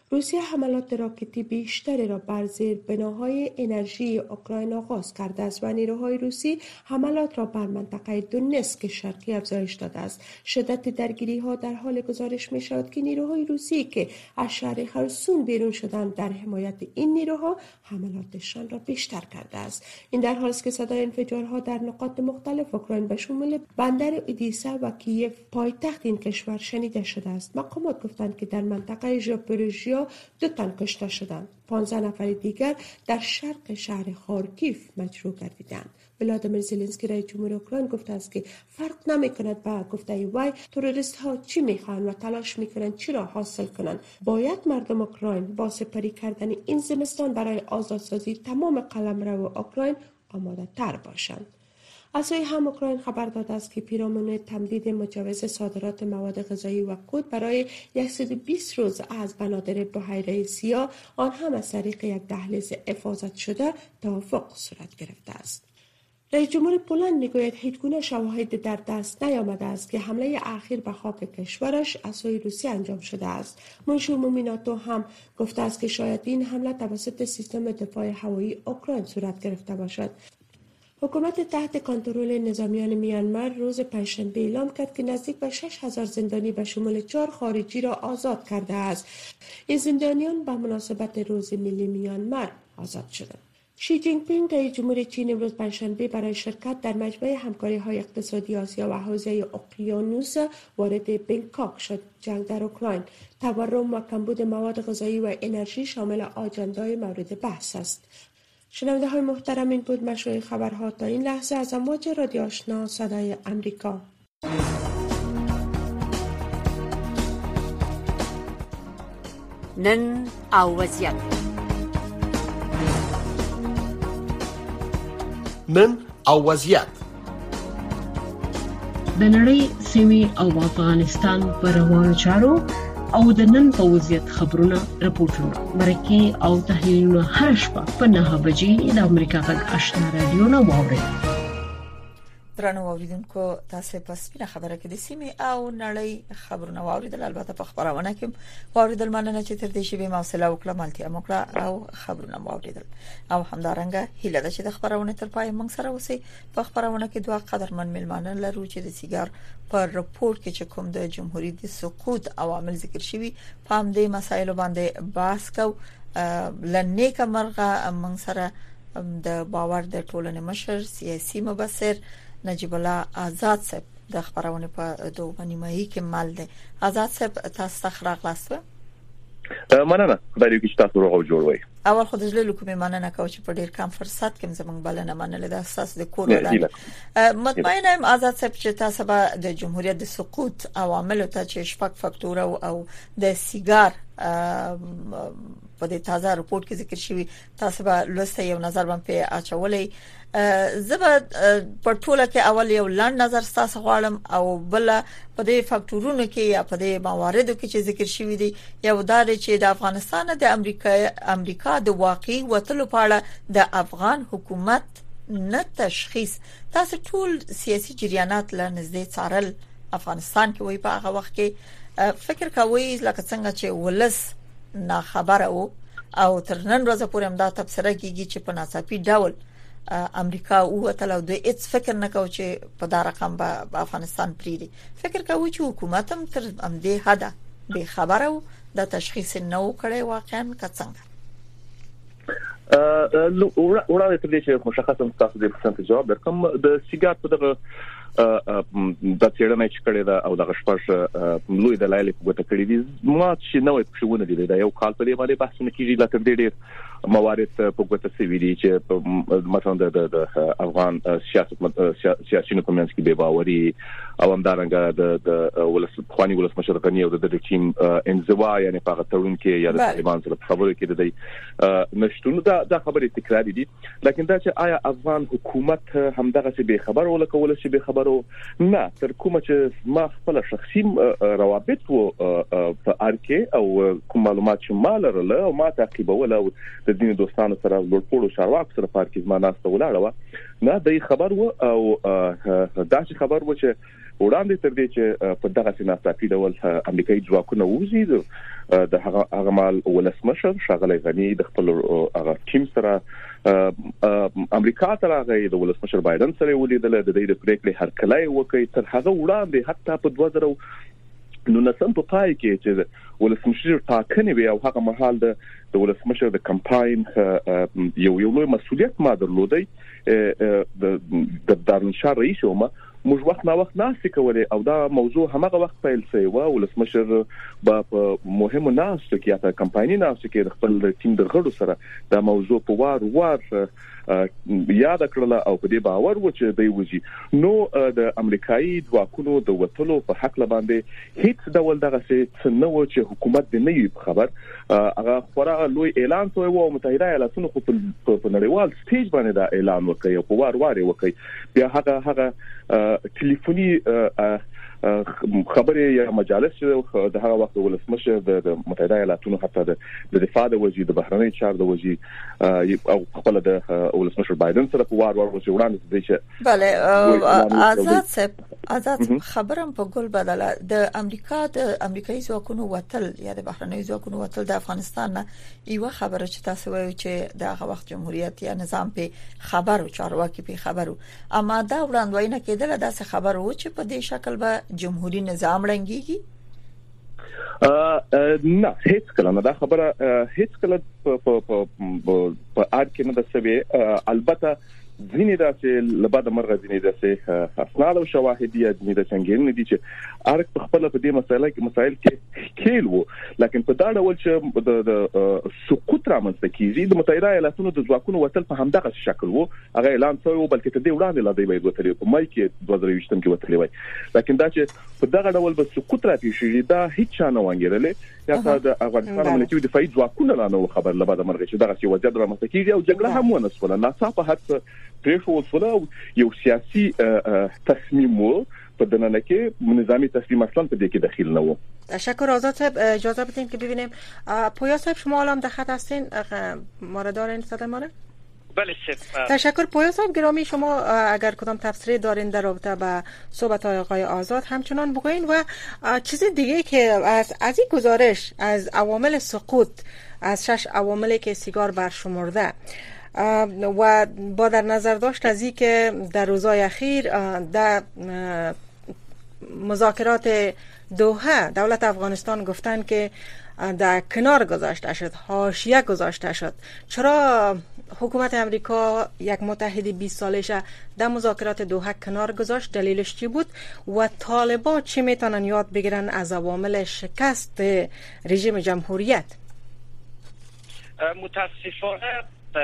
روسیه حملات راکتی بیشتری را بر زیر بناهای انرژی اوکراین آغاز کرده است و نیروهای روسی حملات را بر منطقه دونتسک شرقی افزایش داده است. شدت درگیری ها در حال گزارش می شود که نیروهای روسی که از شهر خرسون بیرون شدند در حمایت این نیروها حملاتشان را بیشتر کرده است. این در حالی است که صدای انفجارها در نقاط مختلف اوکراین به شمول بندر اودیسا و کیف پایتخت این کشور شنیده شده است. مقامات گفتند که در منطقه ژاپوروژیا دو تن کشته شدند. پانزده نفر دیگر در شرق شهر خارکیف مجروح گردیدند. ولادیمیر زلنسکی رئیس جمهور اوکراین گفته است که فرق نمی‌کند با گفته وی تروریست ها چی می‌خواهند و تلاش می‌کنند چی را حاصل کنند. باید مردم اوکراین با سپری کردن این زمستان برای آزادسازی تمام قلمرو اوکراین آماده تر باشند. از سوی هم اوکراین خبر داده است که پیرامون تمدید مجوز صادرات مواد غذایی و کود برای صد و بیست روز از بنادر بحیره سیاه، آن هم از طریق یک دهلیز حفاظت شده، توافق صورت گرفته است. رئیس جمهور پولند میگوید هیچ گونه شواهد در دست نیامده است که حمله اخیر به خاک کشورش از سوی روسیه انجام شده است. منشور مومیناتو هم گفته است که شاید این حمله توسط سیستم دفاع هوایی اوکراین صورت گرفته باشد. حکومت تحت کنترل نظامیان میانمار روز پنجشنبه اعلام کرد که نزدیک به شش هزار زندانی به شمول چهار خارجی را آزاد کرده است. این زندانیان به مناسبت روز ملی میانمار آزاد شدند. شی جین پینگ رئیس جمهور چین امروز پنجشنبه برای شرکت در مجمع همکاری‌های اقتصادی آسیا و حوزه اقیانوس وارد بنکاک شد. جنگ در اوکراین، تورم و کمبود مواد غذایی و انرژی شامل آجندای مورد بحث است. شنونده های محترم، این بود مشروع خبرها تا این لحظه از امواج رادیو آشنا صدای امریکا. نن او وضعیت نن او وضعیت د نړۍ سیمې او افغانستان پر روانو چارو او د نن په وضعیت خبرونه راپورټونه مرکه او تحلیلونه هر شپه په نهه بجې د امریکا غږ آشنا رادیو نه واورئ. درنو اوریدونکو، تاسو په سپینه خبره کې د سیمې او نړۍ خبرونه واوریدل. البته په خبرونه کې واوریدل مننه چې تر دې شی به موصله وکړه مالتیا موکړه او خبرونه واوریدل. او همدارنګه هیله ده چې د خبرونه تر پای موږ سره اوسئ. په خبرونه کې دوه قدرمن ملمانه لرو چې د سیګار پر رپورت کې چې کوم د جمهوریت سقوط عوامل ذکر شوي په هم د مسایلو باندې بحث کو. لنیکه مرغه موږ سره د باور د ټولنې مشر سیاسي مبصر نجیب الله آزاد صاحب د خبرونه په دوه نیمایي کې مال دی. آزاد صاحب تاسو ته خراغلاست. مننه خدای دې تاسو روغ او جوړ وي. اول خو د جلو کومه مننه کوم چې په ډیر کم فرصت کې زمونږ بلنه منل د اساس د کور ولادت. مطمئنه ام آزاد صاحب چې تاسو به د جمهوریت د سقوط عوامل ته چې شپږ فاکتور او د سیګار په دې تازه رپورت کې ذکر شوی تاسو به لسته یو نظر باندې اچولې. زبر په ټوله کې اول یو لاند نظر تاسو غواړم او بل په دې فاکتورونو کې یا په دې مواردو کې چې ذکر شوی دي یو دا چې د افغانستان د امریکا امریکا د واقعي وټلو په اړه د افغان حکومت نه تشخیص. تاسو ټول سیاسي جریانات لنځدې څارل افغانستان کې وي په هغه وخت کې فکر کوي لکه څنګه چې ولس نه خبره وو او تر نن ورځې پورې هم دا تبصره کیږي چې په ناڅاپي ډول امریکا او تلو د هیڅ فکر نه کوي چې په دا رقم به افغانستان پریدي. فکر کوي چې حکومت هم تر امدې حدا به خبره وو د تشخیص نو کړي واقعا کڅنګ ا وړاندې تر دې چې مشخصه تاسو د پرسنټ جواب درکم د سیګار په دغه د چیرې چې کړي دا او د غشپش لوی د لایل په ګوته کړی دي ما چې نوې پښونه دي دا یو کال په دې باندې بحثونه کیږي لکه د ډېر موارد په ګوته سوي دي چې مثلا د افغان سیاست سیاسي کومنس کې به باوري او همدارنګه د ولس خواني ولس مشر غنی او د ټیم انزوا یعنی په غترون کې یا د طالبان سره خبرو کې د دې نشټونو دا د خبرې تکرار دي. لکه دا چې آیا افغان حکومت همدغه څه به خبر ولا کول شي به خبرو نه تر کومه چې ما خپل شخصي روابط وو په ارکه او کوم معلومات چې مال لرله او ما تعقیبول او د دین دوستانو سره ورپورو شارواک سره پارکیز ما ناسته ولاړه و نه د خبر و او دا چې خبر و چې وړاندې تر دې چې په دغه سیناساتي ډول امریکایي ځواکونه وزید د هغه هغه مال ولسمشر شغله غنی د خپل هغه ټیم سره امریکا ته راغی د ولسمشر بایدن سره ولیدل د دې د پریکړې هرکلای وکړي تر هغه وړاندې حتی په دوه زره نو نسم په پای کې چې ولسمشر ټاکنې وي او هغه مهال د د ولسمشر د کمپاین یو یو لوی مسؤلیت ما درلودي د دارنشاه رئیس ومه موږ وخت نا وخت ناسې کولې او دا موضوع همغه وخت پیل شوی و ولسمشر په مهمو ناسو کې یا په کمپایني ناسو کې د خپل ټیم د غړو سره دا موضوع په وار وار یاد کړل او په دې باور و چې دوی وځي نو د امریکایي ځواکونو د وټلو په حق لباندې هیڅ ډول دغه څه نه و چې حکومت دې نه وي خبر هغه خورا لوی اعلان شوی و متحده ایالاتونو خو په نړیوال سټیج باندې دا اعلان وکړي او په وار وار وکړي بیا هغه هغه ټلیفوني خبرې یا مجالس د هغه وخت ولسمشر د متحده ایالاتونو حتی د دفاع د وزیر د بهرنی چار د وزیر او خپل د ولسمشر بایدن سره په وار وار وځي وړاندې دي چې بله آزاد صاحب آزاد خبرم په ګل بدله د امریکا د امریکایي ځواکونو وتل یا د بهرنی ځواکونو وتل د افغانستان نه یو خبره چې تاسو وایو چې د هغه وخت جمهوریت یا نظام په خبرو چارواکي په خبرو اما دا وړاندوینه کېدل داسې خبرو چې په دې شکل به جمهوریت نظام رنګيږي نه هیڅ کله نه دا خبره هیڅ کله په په اړ کې نه ده سوي البته ځینې داسې لباده مرغه ځینې داسې اسناد او شواهد دي ځینې د څنګه دي چې ارګ په خپل په دې مسایل کې مسایل کې کېل وو لکن په دا ډول چې د سقوط رامنځته کیږي د متحده ایالاتونو د ځواکونو وتل په همدغه شکل وو هغه اعلان شوی وو بلکې تر دې وړاندې لا دی وایي وتلی په مای کې دوه زره یوولس کې وتلی وای لکن دا چې په دغه ډول به سقوط راپېښیږي دا هیڅ چا نه وانګیرلې یا د افغانستان ملي دفاعي ځواکونه لا نه خبر لباده مرغه چې دغه څه وضعیت رامنځته کیږي او جګړه هم ونه سوله ناڅاپه هڅه پریښو وسوله یو سیاسي تصمیم وو په دننه کې نظامی تصمیم اصلا په دې کې دخیل نه وو. تشکر آزاد صاحب اجازه بدین که ببینیم پویا صاحب شما الان در خط هستین ما را دارین صدای ما را؟ بله صاحب. تشکر پویا صاحب گرامی شما اگر کدام تفسیری دارین در رابطه با صحبت های آقای آزاد همچنان بگوین و چیز دیگه که از از این گزارش از عوامل سقوط از شش عواملی که سیگار برشمرده و با در نظر داشت از این که در روزهای اخیر در مذاکرات دوحه دولت افغانستان گفتن که در کنار گذاشته شد حاشیه گذاشته شد چرا حکومت امریکا یک متحد بیست سالشه در مذاکرات دوحه کنار گذاشت دلیلش چی بود و طالبان چی میتونن یاد بگیرن از عوامل شکست رژیم جمهوریت؟ متاسفانه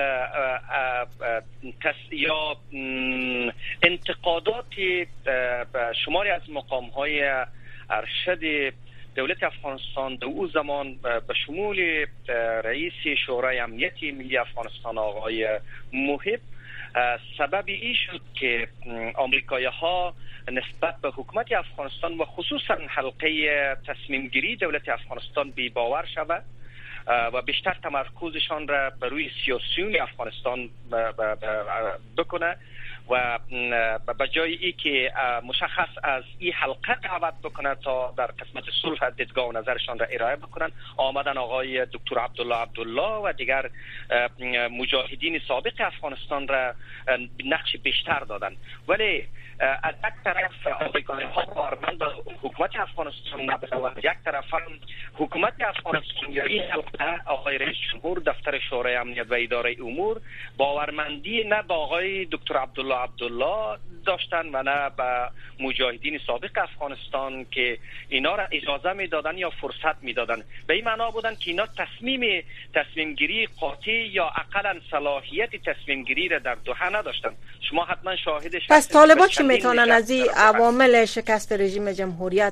یا انتقادات شماری از مقام های ارشد دولت افغانستان در او زمان به شمول رئیس شورای امنیت ملی افغانستان آقای محب سبب این شد که آمریکایی ها نسبت به حکومت افغانستان و خصوصا حلقه تصمیم گیری دولت افغانستان بی باور شود و بیشتر تمرکزشان را بر روی سیاسیون افغانستان بکنه و به جای ای که مشخص از این حلقه دعوت بکنه تا در قسمت صلح دیدگاه و نظرشان را ارائه بکنن آمدن آقای دکتر عبدالله عبدالله و دیگر مجاهدین سابق افغانستان را نقش بیشتر دادن ولی از یک طرف آمریکایی ها کارمند حکومت افغانستان نبوده و یک طرف هم حکومت افغانستان یا این حلقه آقای رئیس جمهور دفتر شورای امنیت و اداره امور باورمندی نه با آقای دکتر عبدالله عبدالله داشتن و نه با مجاهدین سابق افغانستان که اینا را اجازه میدادن یا فرصت میدادن به این معنا بودن که اینا تصمیم تصمیم گیری قاطع یا اقلا صلاحیت تصمیم گیری را در دوحه نداشتن شما حتما شاهدش پس طالبان چی میتونن از این عوامل شکست رژیم جمهوریت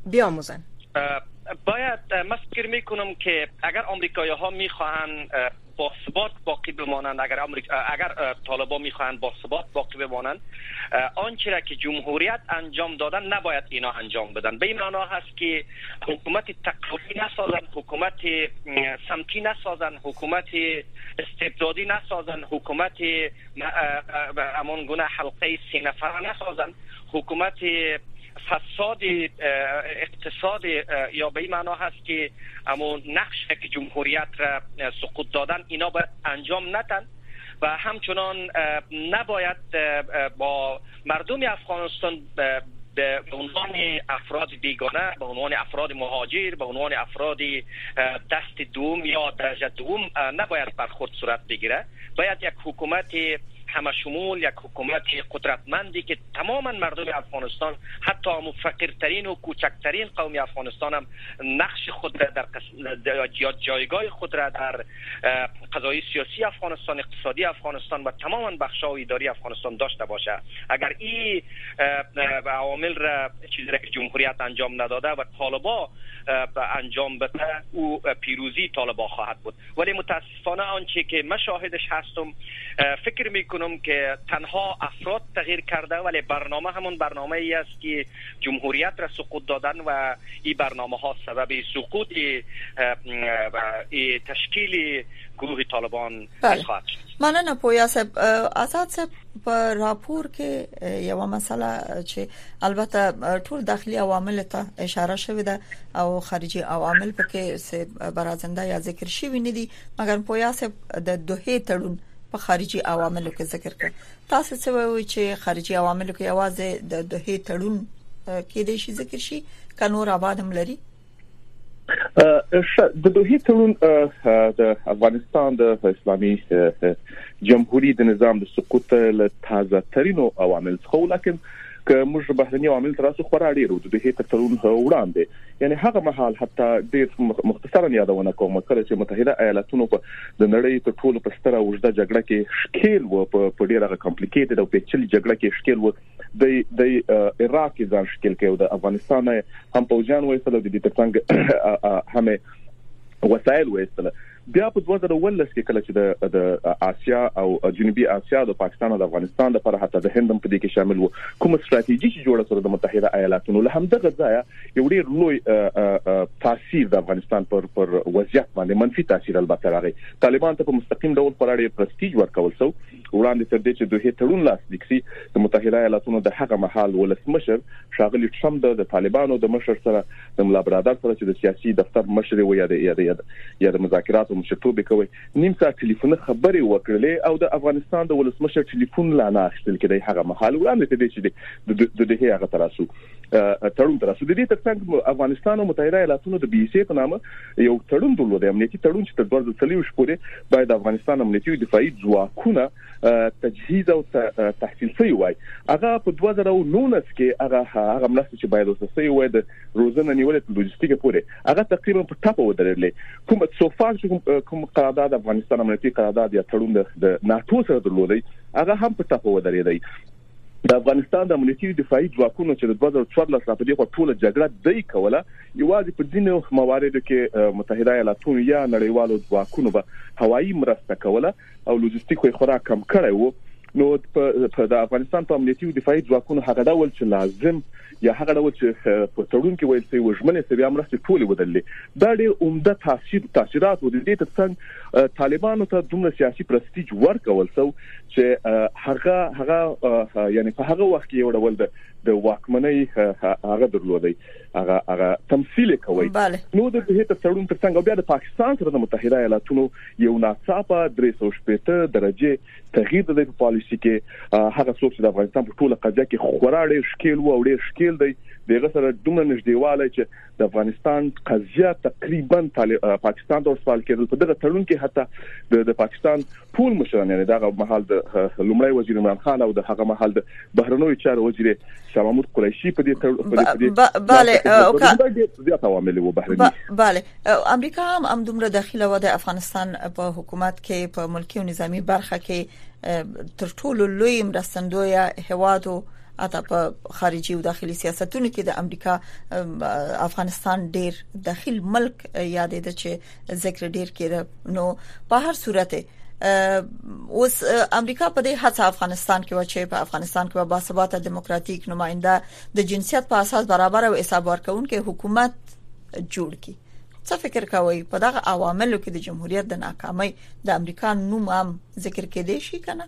بیاموزن؟ باید من فکر میکنم که اگر آمریکایی ها میخواهند با ثبات باقی بمانند، اگر امریکا اگر طالبان میخواهند با ثبات باقی بمانند، آنچه را که جمهوریت انجام دادن نباید اینا انجام بدن. به این معنا هست که حکومت تقلیدی نسازن، حکومت سمتی نسازن، حکومت استبدادی نسازن، حکومت همان گونه حلقه سه نفره نسازن، حکومت فساد اقتصاد یا به این معنا هست که اما نقش که جمهوریت را سقوط دادن اینا باید انجام ندن و همچنان نباید با مردم افغانستان به عنوان افراد بیگانه، به عنوان افراد مهاجر، به عنوان افراد دست دوم یا درجه دوم نباید برخورد صورت بگیره. باید یک حکومت همه شمول، یک حکومت قدرتمندی که تماما مردم افغانستان، حتی هم فقیرترین و کوچکترین قوم افغانستان هم نقش خود را در یا جایگاه خود را در قضای سیاسی افغانستان، اقتصادی افغانستان و تماما بخش‌های اداری افغانستان داشته باشه. اگر این عوامل را چیزی را که جمهوریت انجام نداده و طالبا انجام بده، او پیروزی طالبا خواهد بود. ولی متاسفانه آنچه که من شاهدش هستم، فکر میکنم که تنها افراد تغییر کرده ولی برنامه همون برنامه ای است که جمهوریت را سقوط دادن و این برنامه ها سبب سقوط تشکیل گروه طالبان خواهد شد. مننه پویا صاحب. آزاد صاحب په راپور کې یو مسله چې البته ټول داخلي عوامل ته اشاره شوې ده او خارجي عوامل پکې څه برازنده یا ذکر شوی نه دي، مګر پویا صاحب د دوه تړون په خارجي عواملو کې ذکر کړ. تاسو څه وایئ چې خارجي عواملو کې اواز د دوه تړون کې د شي ذکر شي که نور آباد هم لري؟ د دوه تړون د افغانستان د اسلامي جمهوریت د نظام د سقوط له تازه ترینو عوامل څخه، لکه که موږ بهرني عوامل تراسو خورا ډیر د دوه تړون وړاندې، یعنی هغه مهال حتی ډیر مختصرا یادونه کوم کله چې متحده ایالاتونو په د نړۍ ته ټولو په ستره وجده جګړه کې شکیل و، په ډیره کمپلیکیټډ او پیچلې جګړه کې شکیل و، د د عراق ځان شکیل کړو، د افغانستان هم پوجان وایستل، د دې ترڅنګ هم وسایل وایستل. بیا په دوه زره ولس کې کله چې د آسیا او جنوبي آسیا د پاکستان او د افغانستان لپاره حتی د هند هم په دې کې شامل وو، کوم ستراتیژي چې جوړه سره د متحده ایالاتونو له همدغه ځایه یو ډیر لوی تاثیر د افغانستان پر پر وضعیت باندې منفي تاثیر البته راغی. طالبان ته په مستقیم ډول پر اړه پرستیج ورکول شو وړاندې تر دې چې دوه تړون لاسلیک شي. د متحده ایالاتونو د هغه مهال ولسمشر شاغلی ټرمپ د طالبانو د مشر سره د ملا برادر سره چې د سیاسي دفتر مشر و یا د یا د مذاکرات مشرتوب کوي، نیم ساعت ټلیفون خبري وکړلې او د افغانستان د ولسمشر ټلیفون لا نه اخیستل کېدی. هغه مهال وړاندې ته دي چې د دې هغه تراسو تړون تراسو د دې ترڅنګ افغانستان او متحده ایالاتونو د بي سي په نامه یو تړون درلود، امنیتي تړون چې تر دوه زره څلور پورې باید د افغانستان امنیتي دفاعي ځواکونه تجهیز او تحصیل شوی وای. هغه په دوه زره نولس کې هغه هغه مرسته چې باید وسوي وای د روزنه نیولې لوجستیک پورې هغه تقریبا په ټاپه ودرېدلې. کوم سوفار چې کوم قرارداد افغانستان امنیتي قرارداد یا تړون د ناتو سره درلودي هغه هم په ټاپه ودرېدی. د افغانستان د امنیتي دفاعي ځواکونو چې د دوه زره څوارلس راپدې خو ټوله جګړه دی کوله، یوازې په ځینو مواردو کې متحده ایالاتونو یا نړیوالو ځواکونو به هوایي مرسته کوله او لوجستیک یې خورا کم کړی وو. نو په د افغانستان په امنیتي دفاعي ځواکونو هغه ډول چې لازم یا هغه ډول چې په تړون کې ویل شوی وژمنې سوي مرستې ټولې ودلې، دا ډېر عمده تاثیر تاثیرات و. د دې ترڅنګ طالبانو ته دومره سیاسي پرستیج ورکول شو چې هغه هغه یعنی په هغه وخت کې یو ډول د د واکمنۍ هغه درلودي، هغه هغه تمثيل کوي. نو د دې تړون ترڅنګ بیا د پاکستان سره د متحده ایالاتونو یو ناڅاپه درې سوه شپږ درجه تغییر د پالیسي کې هغه څوک چې د افغانستان په ټوله قضیه کې خورا ډېر شکیل و او ډېر شکیل دی، دغه سره دومره نږدېوالی چې د افغانستان قضیه تقریبا پاکستان ته ورسپارل کېدل. په دغه تړون کې حتی د پاکستان ټول مشران، یعنی دغه مهال د لومړی وزیر عمران خان او د هغه مهال د بهرنیو چارو وزیر شاه محمود قریشي په دې تړون بله او زیات عوامل و بهرني بله امریکا هم هم دومره داخله و د افغانستان په حکومت کې په ملکی او نظامی برخه کې تر ټولو لوی مرستندوی هوادو اته په خارجي او داخلي سیاستونو کې د امریکا افغانستان ډیر داخل ملک یادې ده چې ذکر ډیر کړي نو په هر صورت اوس امریکا په دې هڅه افغانستان کې و چې په افغانستان کې با ثبات دیموکراتیک نماینده د جنسیت په اساس برابر او حساب ورکونکي حکومت جوړ کړي. څه فکر کوي په دغه عواملو کې د جمهوریت د ناکامۍ د امریکا نوم هم ذکر کېدی شي کنه؟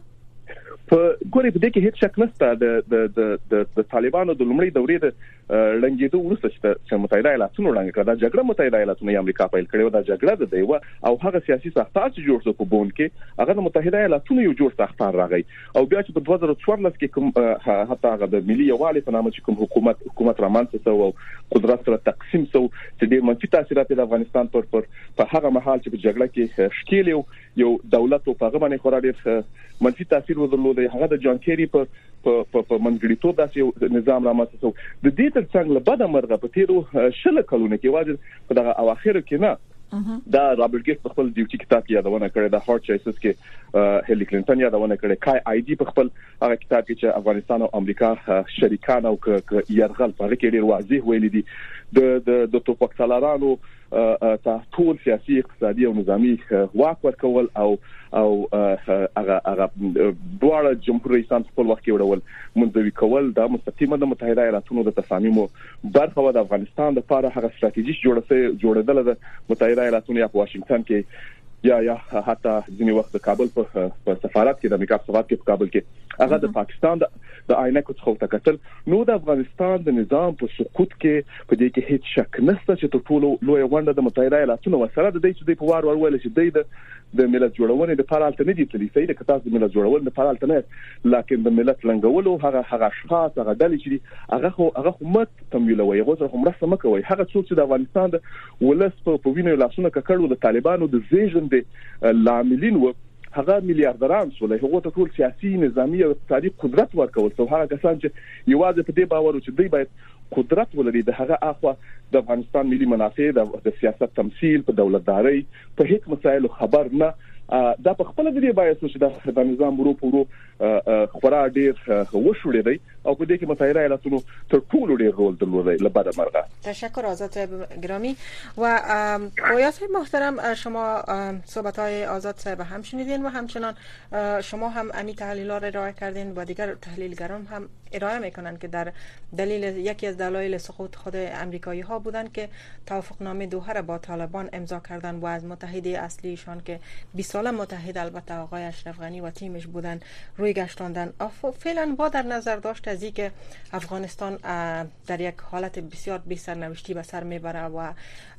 په ګوري په دې کې هیڅ شک نشته د د د د طالبانو د لومړۍ دورې د لنګېدو وروسته چې متحده ایالاتونو لاندې کړه د جګړه متحده ایالاتونو یې امریکا پیل کړې و د جګړه د دیوه او هغه سیاسي ساختار چې جوړ شو په بون کې هغه د متحده ایالاتونو یو جوړ ساختار راغی او بیا چې په دوه زره څوارلس کې کوم حتی هغه د ملي یووالي په نامه چې کوم حکومت حکومت رامنځته شو او قدرت سره تقسیم شو چې ډېر منفي تاثیرات د افغانستان پر پر په هغه مهال چې په جګړه کې شکیل یو دولت او په هغه باندې خورا ډېر منفي تاثیر ودرلود هغه د جان کیری پر په په منځګړیتوب داسې نظام رامنځته شو د دې ترڅنګ له بده مرغه په تیرو شل کلونو کې واجب په دغه اواخر کې نه دا رابرټ ګیټس په خپل ډیوټي کتاب کې یادونه کړې د هارت چایسز کې هیلي کلینټن یادونه کړې کای آی ډي په خپل هغه کتاب کې چې افغانستان او امریکا شریکان او یرغل په کې ډیر واضح ویل دي د د د توپک سالارانو ته ټول سیاسي اقتصادي او نظامی واک ورکول او او هغه هغه دواړه جمهور رئیسان خپل وخت کې وړول منځوي کول د مستقیمه د متحده ایالاتونو د تصامیمو برخه و د افغانستان لپاره هغه ستراتیژیک جوړه جوړېدل د متحده ایالاتونو یا واشنگټن کې یا یا حتی ځینې وخت د کابل په سفارت کې د امریکا په سفارت کې په کابل کې هغه د پاکستان د عینکو څخه تکتل نو د افغانستان د نظام په سقوط کې په دې کې هیڅ شک نشته چې ټول لوی ونده د متحده ایالاتونو وسره د دې چې په وار ور ویل چې د د ملت جوړونې د لپاره الټنه دي تللی سي د کتاب د ملت جوړول د لپاره الټنه لکه د ملت لنګولو هغه هغه اشخاص هغه ډلې چې هغه خو هغه حکومت تمویلوي هغه سره هم رسمه کوي هغه څوک چې د افغانستان د ولس په وینو لاسونه ککړو د طالبانو د زیژن د لاملین و هغه میلیارډران سول هغه ته ټول سیاسي نظامی او اقتصادي قدرت ورکول سو هغه کسان چې یوازې په دې باور چې دوی باید قدرت ولري د هغه اخوا د افغانستان ملي منافع د سیاست تمثيل په دولتداري په هیڅ مسایلو خبر نه دا په خپل د دې باعث چې د نظام ورو پورو خورا ډیر وشوړې دی او په دې کې متحده ایالاتونو تر ټولو ډیر رول درلودی لبد مرغه. تشکر آزاد صاحب گرامی و پویا صاحب محترم شما صحبت های آزاد صاحب هم شنیدین و همچنان شما هم امی تحلیل‌ها را ارائه کردین و دیگر تحلیلگران هم ارائه میکنن که در دلیل یکی از دلایل سقوط خود امریکایی ها بودن که توافقنامه دوحه را با طالبان امضا کردن و از متحده اصلیشان که بیست سال متحد البته آقای اشرف غنی و تیمش بودن روی گشتاندن. فعلا با در نظر داشت از اینکه افغانستان در یک حالت بسیار بی سرنوشتی به سر میبره و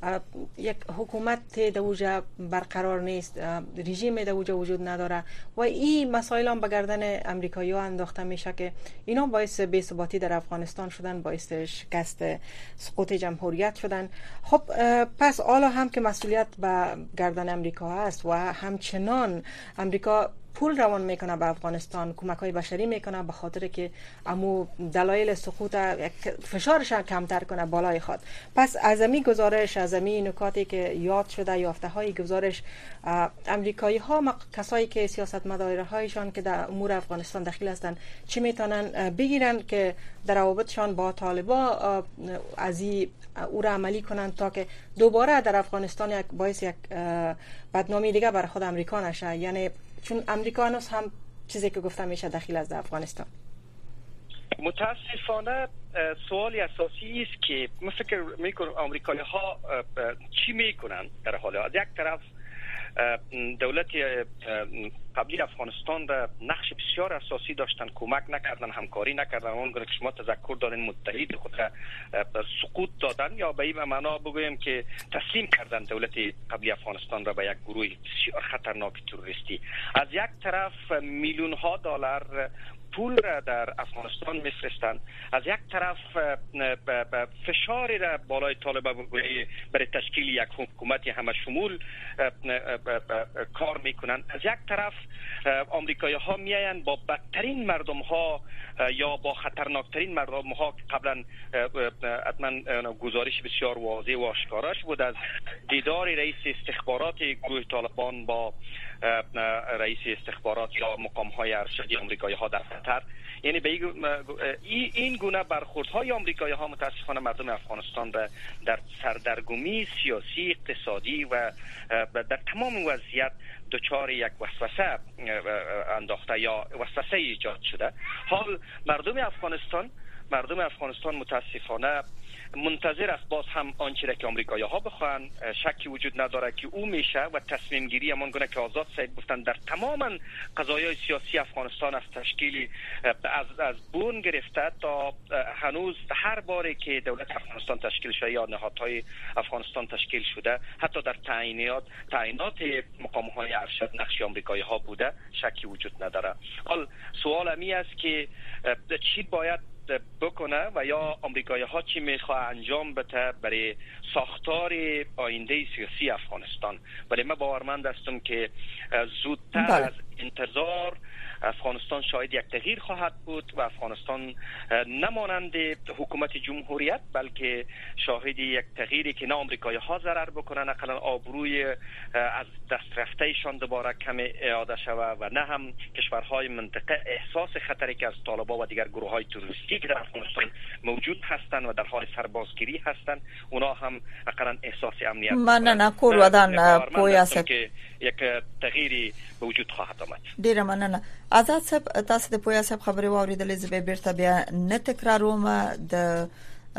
یک حکومت دوجه برقرار نیست، رژیم دوجه وجود نداره و این مسائل هم به گردن امریکایی ها انداخته میشه که اینا باعث بی ثباتی در افغانستان شدن، باعث شکست سقوط جمهوریت شدن. خب پس حالا هم که مسئولیت به گردن امریکا هست و همچنان امریکا پول روان میکنه به افغانستان، کمک های بشری میکنه به خاطر که امو دلایل سقوط فشارش کمتر کنه بالای خود. پس از امی گزارش، از امی نکاتی که یاد شده، یافته های گزارش، امریکایی ها کسایی که سیاستمدار هایشان که در امور افغانستان دخیل هستند چی میتونن بگیرن که در روابطشان با طالبان از این او را عملی کنند تا که دوباره در افغانستان یک باعث یک بدنامی دیگه بر خود امریکا نشه، یعنی چون امریکانوس هم چیزی که گفتم میشه داخل از افغانستان. متاسفانه سوالی اساسی است که من فکر میکنم آمریکایی ها چی میکنن در حال از یک طرف دولت قبلی افغانستان را نقش بسیار اساسی داشتن، کمک نکردن، همکاری نکردن، اونگونه که شما تذکر دارین متحد خود را سقوط دادن یا به این معنا بگویم که تسلیم کردن دولت قبلی افغانستان را به یک گروه بسیار خطرناک تروریستی. از یک طرف میلیون ها دلار پول را در افغانستان میفرستند، از یک طرف فشاری را بالای طالبان برای تشکیل یک حکومت همه شمول کار میکنند، از یک طرف آمریکایی ها میاین با بدترین مردم ها یا با خطرناکترین مردم ها قبلا حتما گزارش بسیار واضح و آشکاراش بود از دیدار رئیس استخبارات گروه طالبان با رئیس استخبارات یا مقام های ارشدی آمریکایی ها در خطر. یعنی به این گونه برخوردهای آمریکایی ها متاسفانه مردم افغانستان را در سردرگمی سیاسی، اقتصادی و در تمام وضعیت دچار یک وسوسه انداخته یا وسوسه ایجاد شده. حال مردم افغانستان مردم افغانستان متاسفانه منتظر است باز هم آنچه را که آمریکایی ها بخواهند. شکی وجود نداره که او میشه و تصمیم گیری همان گونه که آزاد سعید گفتن در تماما قضایای سیاسی افغانستان از تشکیل از از بون گرفته تا هنوز هر باره که دولت افغانستان تشکیل شده یا نهادهای افغانستان تشکیل شده، حتی در تعیینات تعیینات مقام های ارشد نقش آمریکایی ها بوده، شکی وجود نداره. حال سوال امی است که چی باید بکنه و یا آمریکایی ها چی میخواه انجام بده برای ساختار آینده سیاسی افغانستان. ولی من باورمند هستم که زودتر بله. از انتظار افغانستان شاید یک تغییر خواهد بود و افغانستان نمانند حکومت جمهوریت بلکه شاهد یک تغییری که نه آمریکایی ها ضرر بکنن، اقلا آبروی از دست رفتهشان دوباره کم اعاده شود و نه هم کشورهای منطقه احساس خطری که از طالبان و دیگر گروه های تروریستی که در افغانستان موجود هستند و در حال سربازگیری هستند اونا هم اقلا احساس امنیت من نه کور ودان پویاست که یک تغییری به وجود خواهد آمد. ډیره مننه. آزاد صاحب تاسو د پویا صاحب خبرې واوریدلې، زه بیرته بیا نه تکراروم. د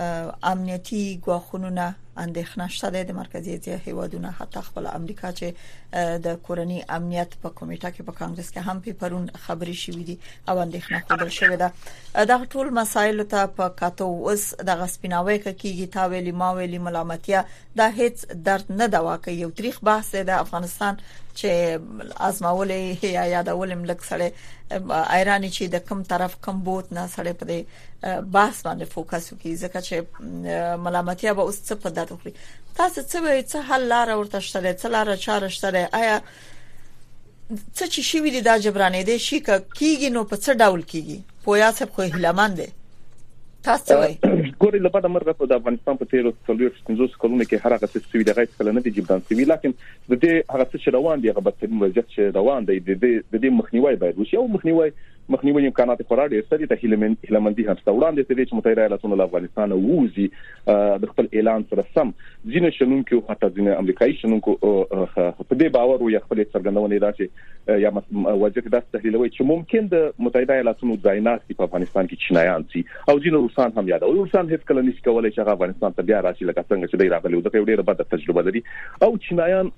امنیتي ګواښونو نه اندېښنه شته د مرکزي اسیا هیوادونو، حتی خپل امریکا چې د کورنی امنیت په کمیټه کې په کانګرس کې هم په پرون خبرې شوې دي او اندېښنه خوده شوې ده. دا ټول مسایل ته په کاتو اوس د غسپیناوي کېږي، تا ویلي ما ویلي ملامتیا دا هیڅ درد نه دوا کوي. یو تاریخ بحث د افغانستان چې ازماولې یا یادول ملک سره ایرانی چې د کم طرف کم بوت نه سره په بحث باندې فوکس وکړي، ځکه چې ملامتیا به اوس څه په دات وکړي. تاسو څه وایي، څه حل لار ورته شته، څه لار چاره شته؟ آیا څه چې شي ویل دا جبرانې دي شي کیږي نو په څه ډول کیږي؟ پویا څه خو هلمند دي تاسو وایي ګورې لپاره مرغه په افغانستان په تیرو څلور پنځوس کلونو کې هر هغه څه چې د غیث کله نه دي جبران شوی، لکه د دې هغه څه چې روان دي هغه بدترین وضعیت چې روان دی د دې د دې مخنیوي باید وشي او مخنیوي مخنیوي امکانات خورا ډېر ستدي ته هلمندي هم ستوړاندې ته چې متحده ایالاتونو له افغانستان ووزي د خپل اعلان سره سم ځینې شنونکو حتی ځینې امریکایي شنونکو په دې باور وي خپل څرګندونه دا چې یا وضعیت داسې تحلیلوي چې ممکن د متحده ایالاتونو ځایناسي په افغانستان کې چینایان سي او ځینې روسان هم یاد او روسان هیڅ کله نشي کولای چې افغانستان ته بیا راشي لکه څنګه چې دی راغلی د ډېره بده تجربه لري او چینایان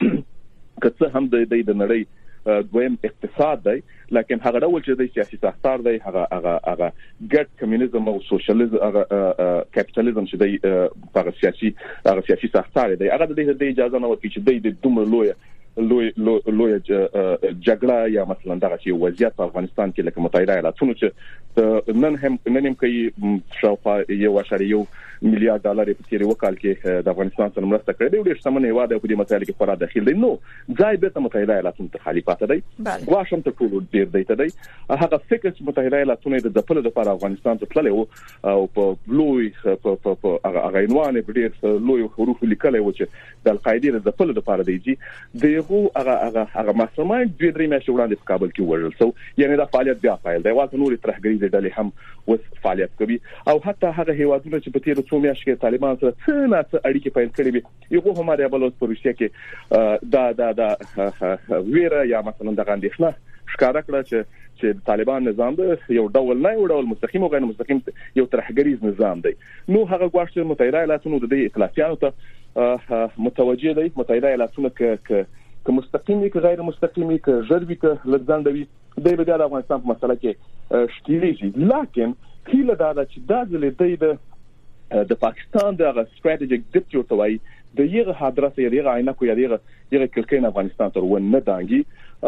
که هم د د نړۍ دویم اقتصاد دی، لکه هغه ډول چې د سیاسي ساختار دی هغه هغه هغه ګډ کمیونیزم او سوشلیزم هغه کاپیټالیزم چې دی هغه سیاسي هغه سیاسي ساختار دی هغه د اجازه نه ورکړي چې د دومره لوی لوی لوی جګړه یا مثلا دغه چې وضعیت په افغانستان کې لکه متحده ایالاتونو چې نن هم نن هم کوي شاوخوا یو اشاریه یو میلیارډ ډالر په تیرې وکال کې د افغانستان سره مرسته کړې دی. ډېر شتمن هیواد په دې مسایل کې خورا داخل دی. نو ځای به متحده ایالاتونو ته خالی پاتې دی، واشنگټن ته ټول ډېر دی ته دی هغه فکر چې متحده ایالاتونو د ځپلو لپاره افغانستان ته تللی و او په لوی په هغه عنوان په ډېر لوی حروف لیکلی و چې د القاعده د ځپلو لپاره دی دغه هغه هغه هغه ماسټرمایند دوی درې میاشتې وړاندې په کابل کې وژل شو. یعنی دا فعالیت بیا فایل دی واته نور ترهګریزه ډلې هم وس فعالیت کوي او حتی هغه هیوادونه چې په تیر څو میاشتې کې طالبان سره څه نه څه اړیکې پیل کړې وي یو هم د بلوچ په روسیه کې دا دا دا ویره یا مثلا د غندښنه ښکارا کړه چې چې طالبان نظام د یو ډول نه یو ډول مستقیم او غیر مستقیم یو ترهګریز نظام دی. نو هغه غواړي متحده ایالاتونو د دې اطلاعاتو ته متوجه دی. متحده ایالاتونو ک که مستقیمی که غیر مستقیمی که ژروي که لږځندوي د به د افغانستان په مسله کې شتیږي، لکه کله دا چې دا ځلې د د پاکستان د استراتیژیک ډیپټوي د یغه حادثه یغه عینه کو یغه یغه کلکین افغانستان تر ون نه دانګي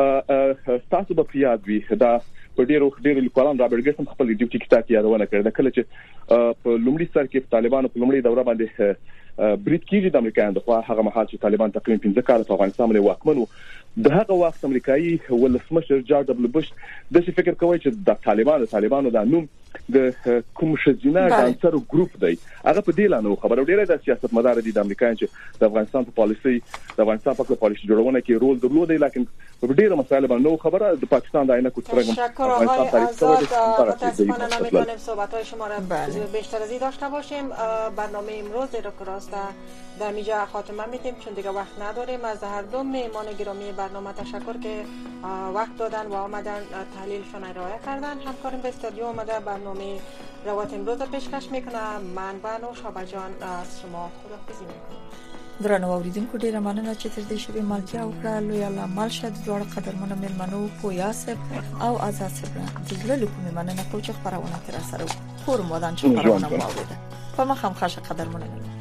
تاسو به پیاد وي دا په ډیرو ډیرو لیکوالان رابرټ ګیټس خپل ډیوټي کتاب یادونه کړې ده کله چې په لومړي سر کې طالبانو په لومړي دوره باندې برید کیږي د امریکایانو د خوا هغه مهال چې طالبان تقریبا پنځه کال په افغانستان باندې واکمنو د هغه وخت امریکایي ولسمشر جورج دبليو بوش د څه فکر کوي چې د طالبانو طالبانو د نوم د کوم شزینه ډانسر ګروپ دی هغه په دې لانه خبره ډیره د سیاست مدار دي د امریکایانو چې د افغانستان په پالیسي د افغانستان په پالیسي جوړونه کې رول درلود لکه په ډیره مسایل باندې نو خبره د پاکستان د عینکو ترګم افغانستان تاریخ نمیتونیم صحبت‌های شما را بیشتر از این داشته باشیم. برنامه امروز رو که راست در اینجا خاتمه میدیم چون دیگه وقت نداریم. از هر دو مهمان گرامی برنامه تشکر که وقت دادن و آمدن تحلیلشون ارائه کردن. همکارم به استودیو اومده برنامه روایت امروز رو پیشکش میکنم. من و نوشابه جان از شما خداحافظی میکنم. درنو اوریدونکو ډیره مننه چې تر دې شپې ملتیا وکړه. لوی الله مال شد دوړ قدرمنو ملمنو پویا سب او آزاد سب د زړه له کومې مننه کوم چې خبرونه تر سره کور مودان چې خبرونه مو اوریده په مخام خاصه قدرمنو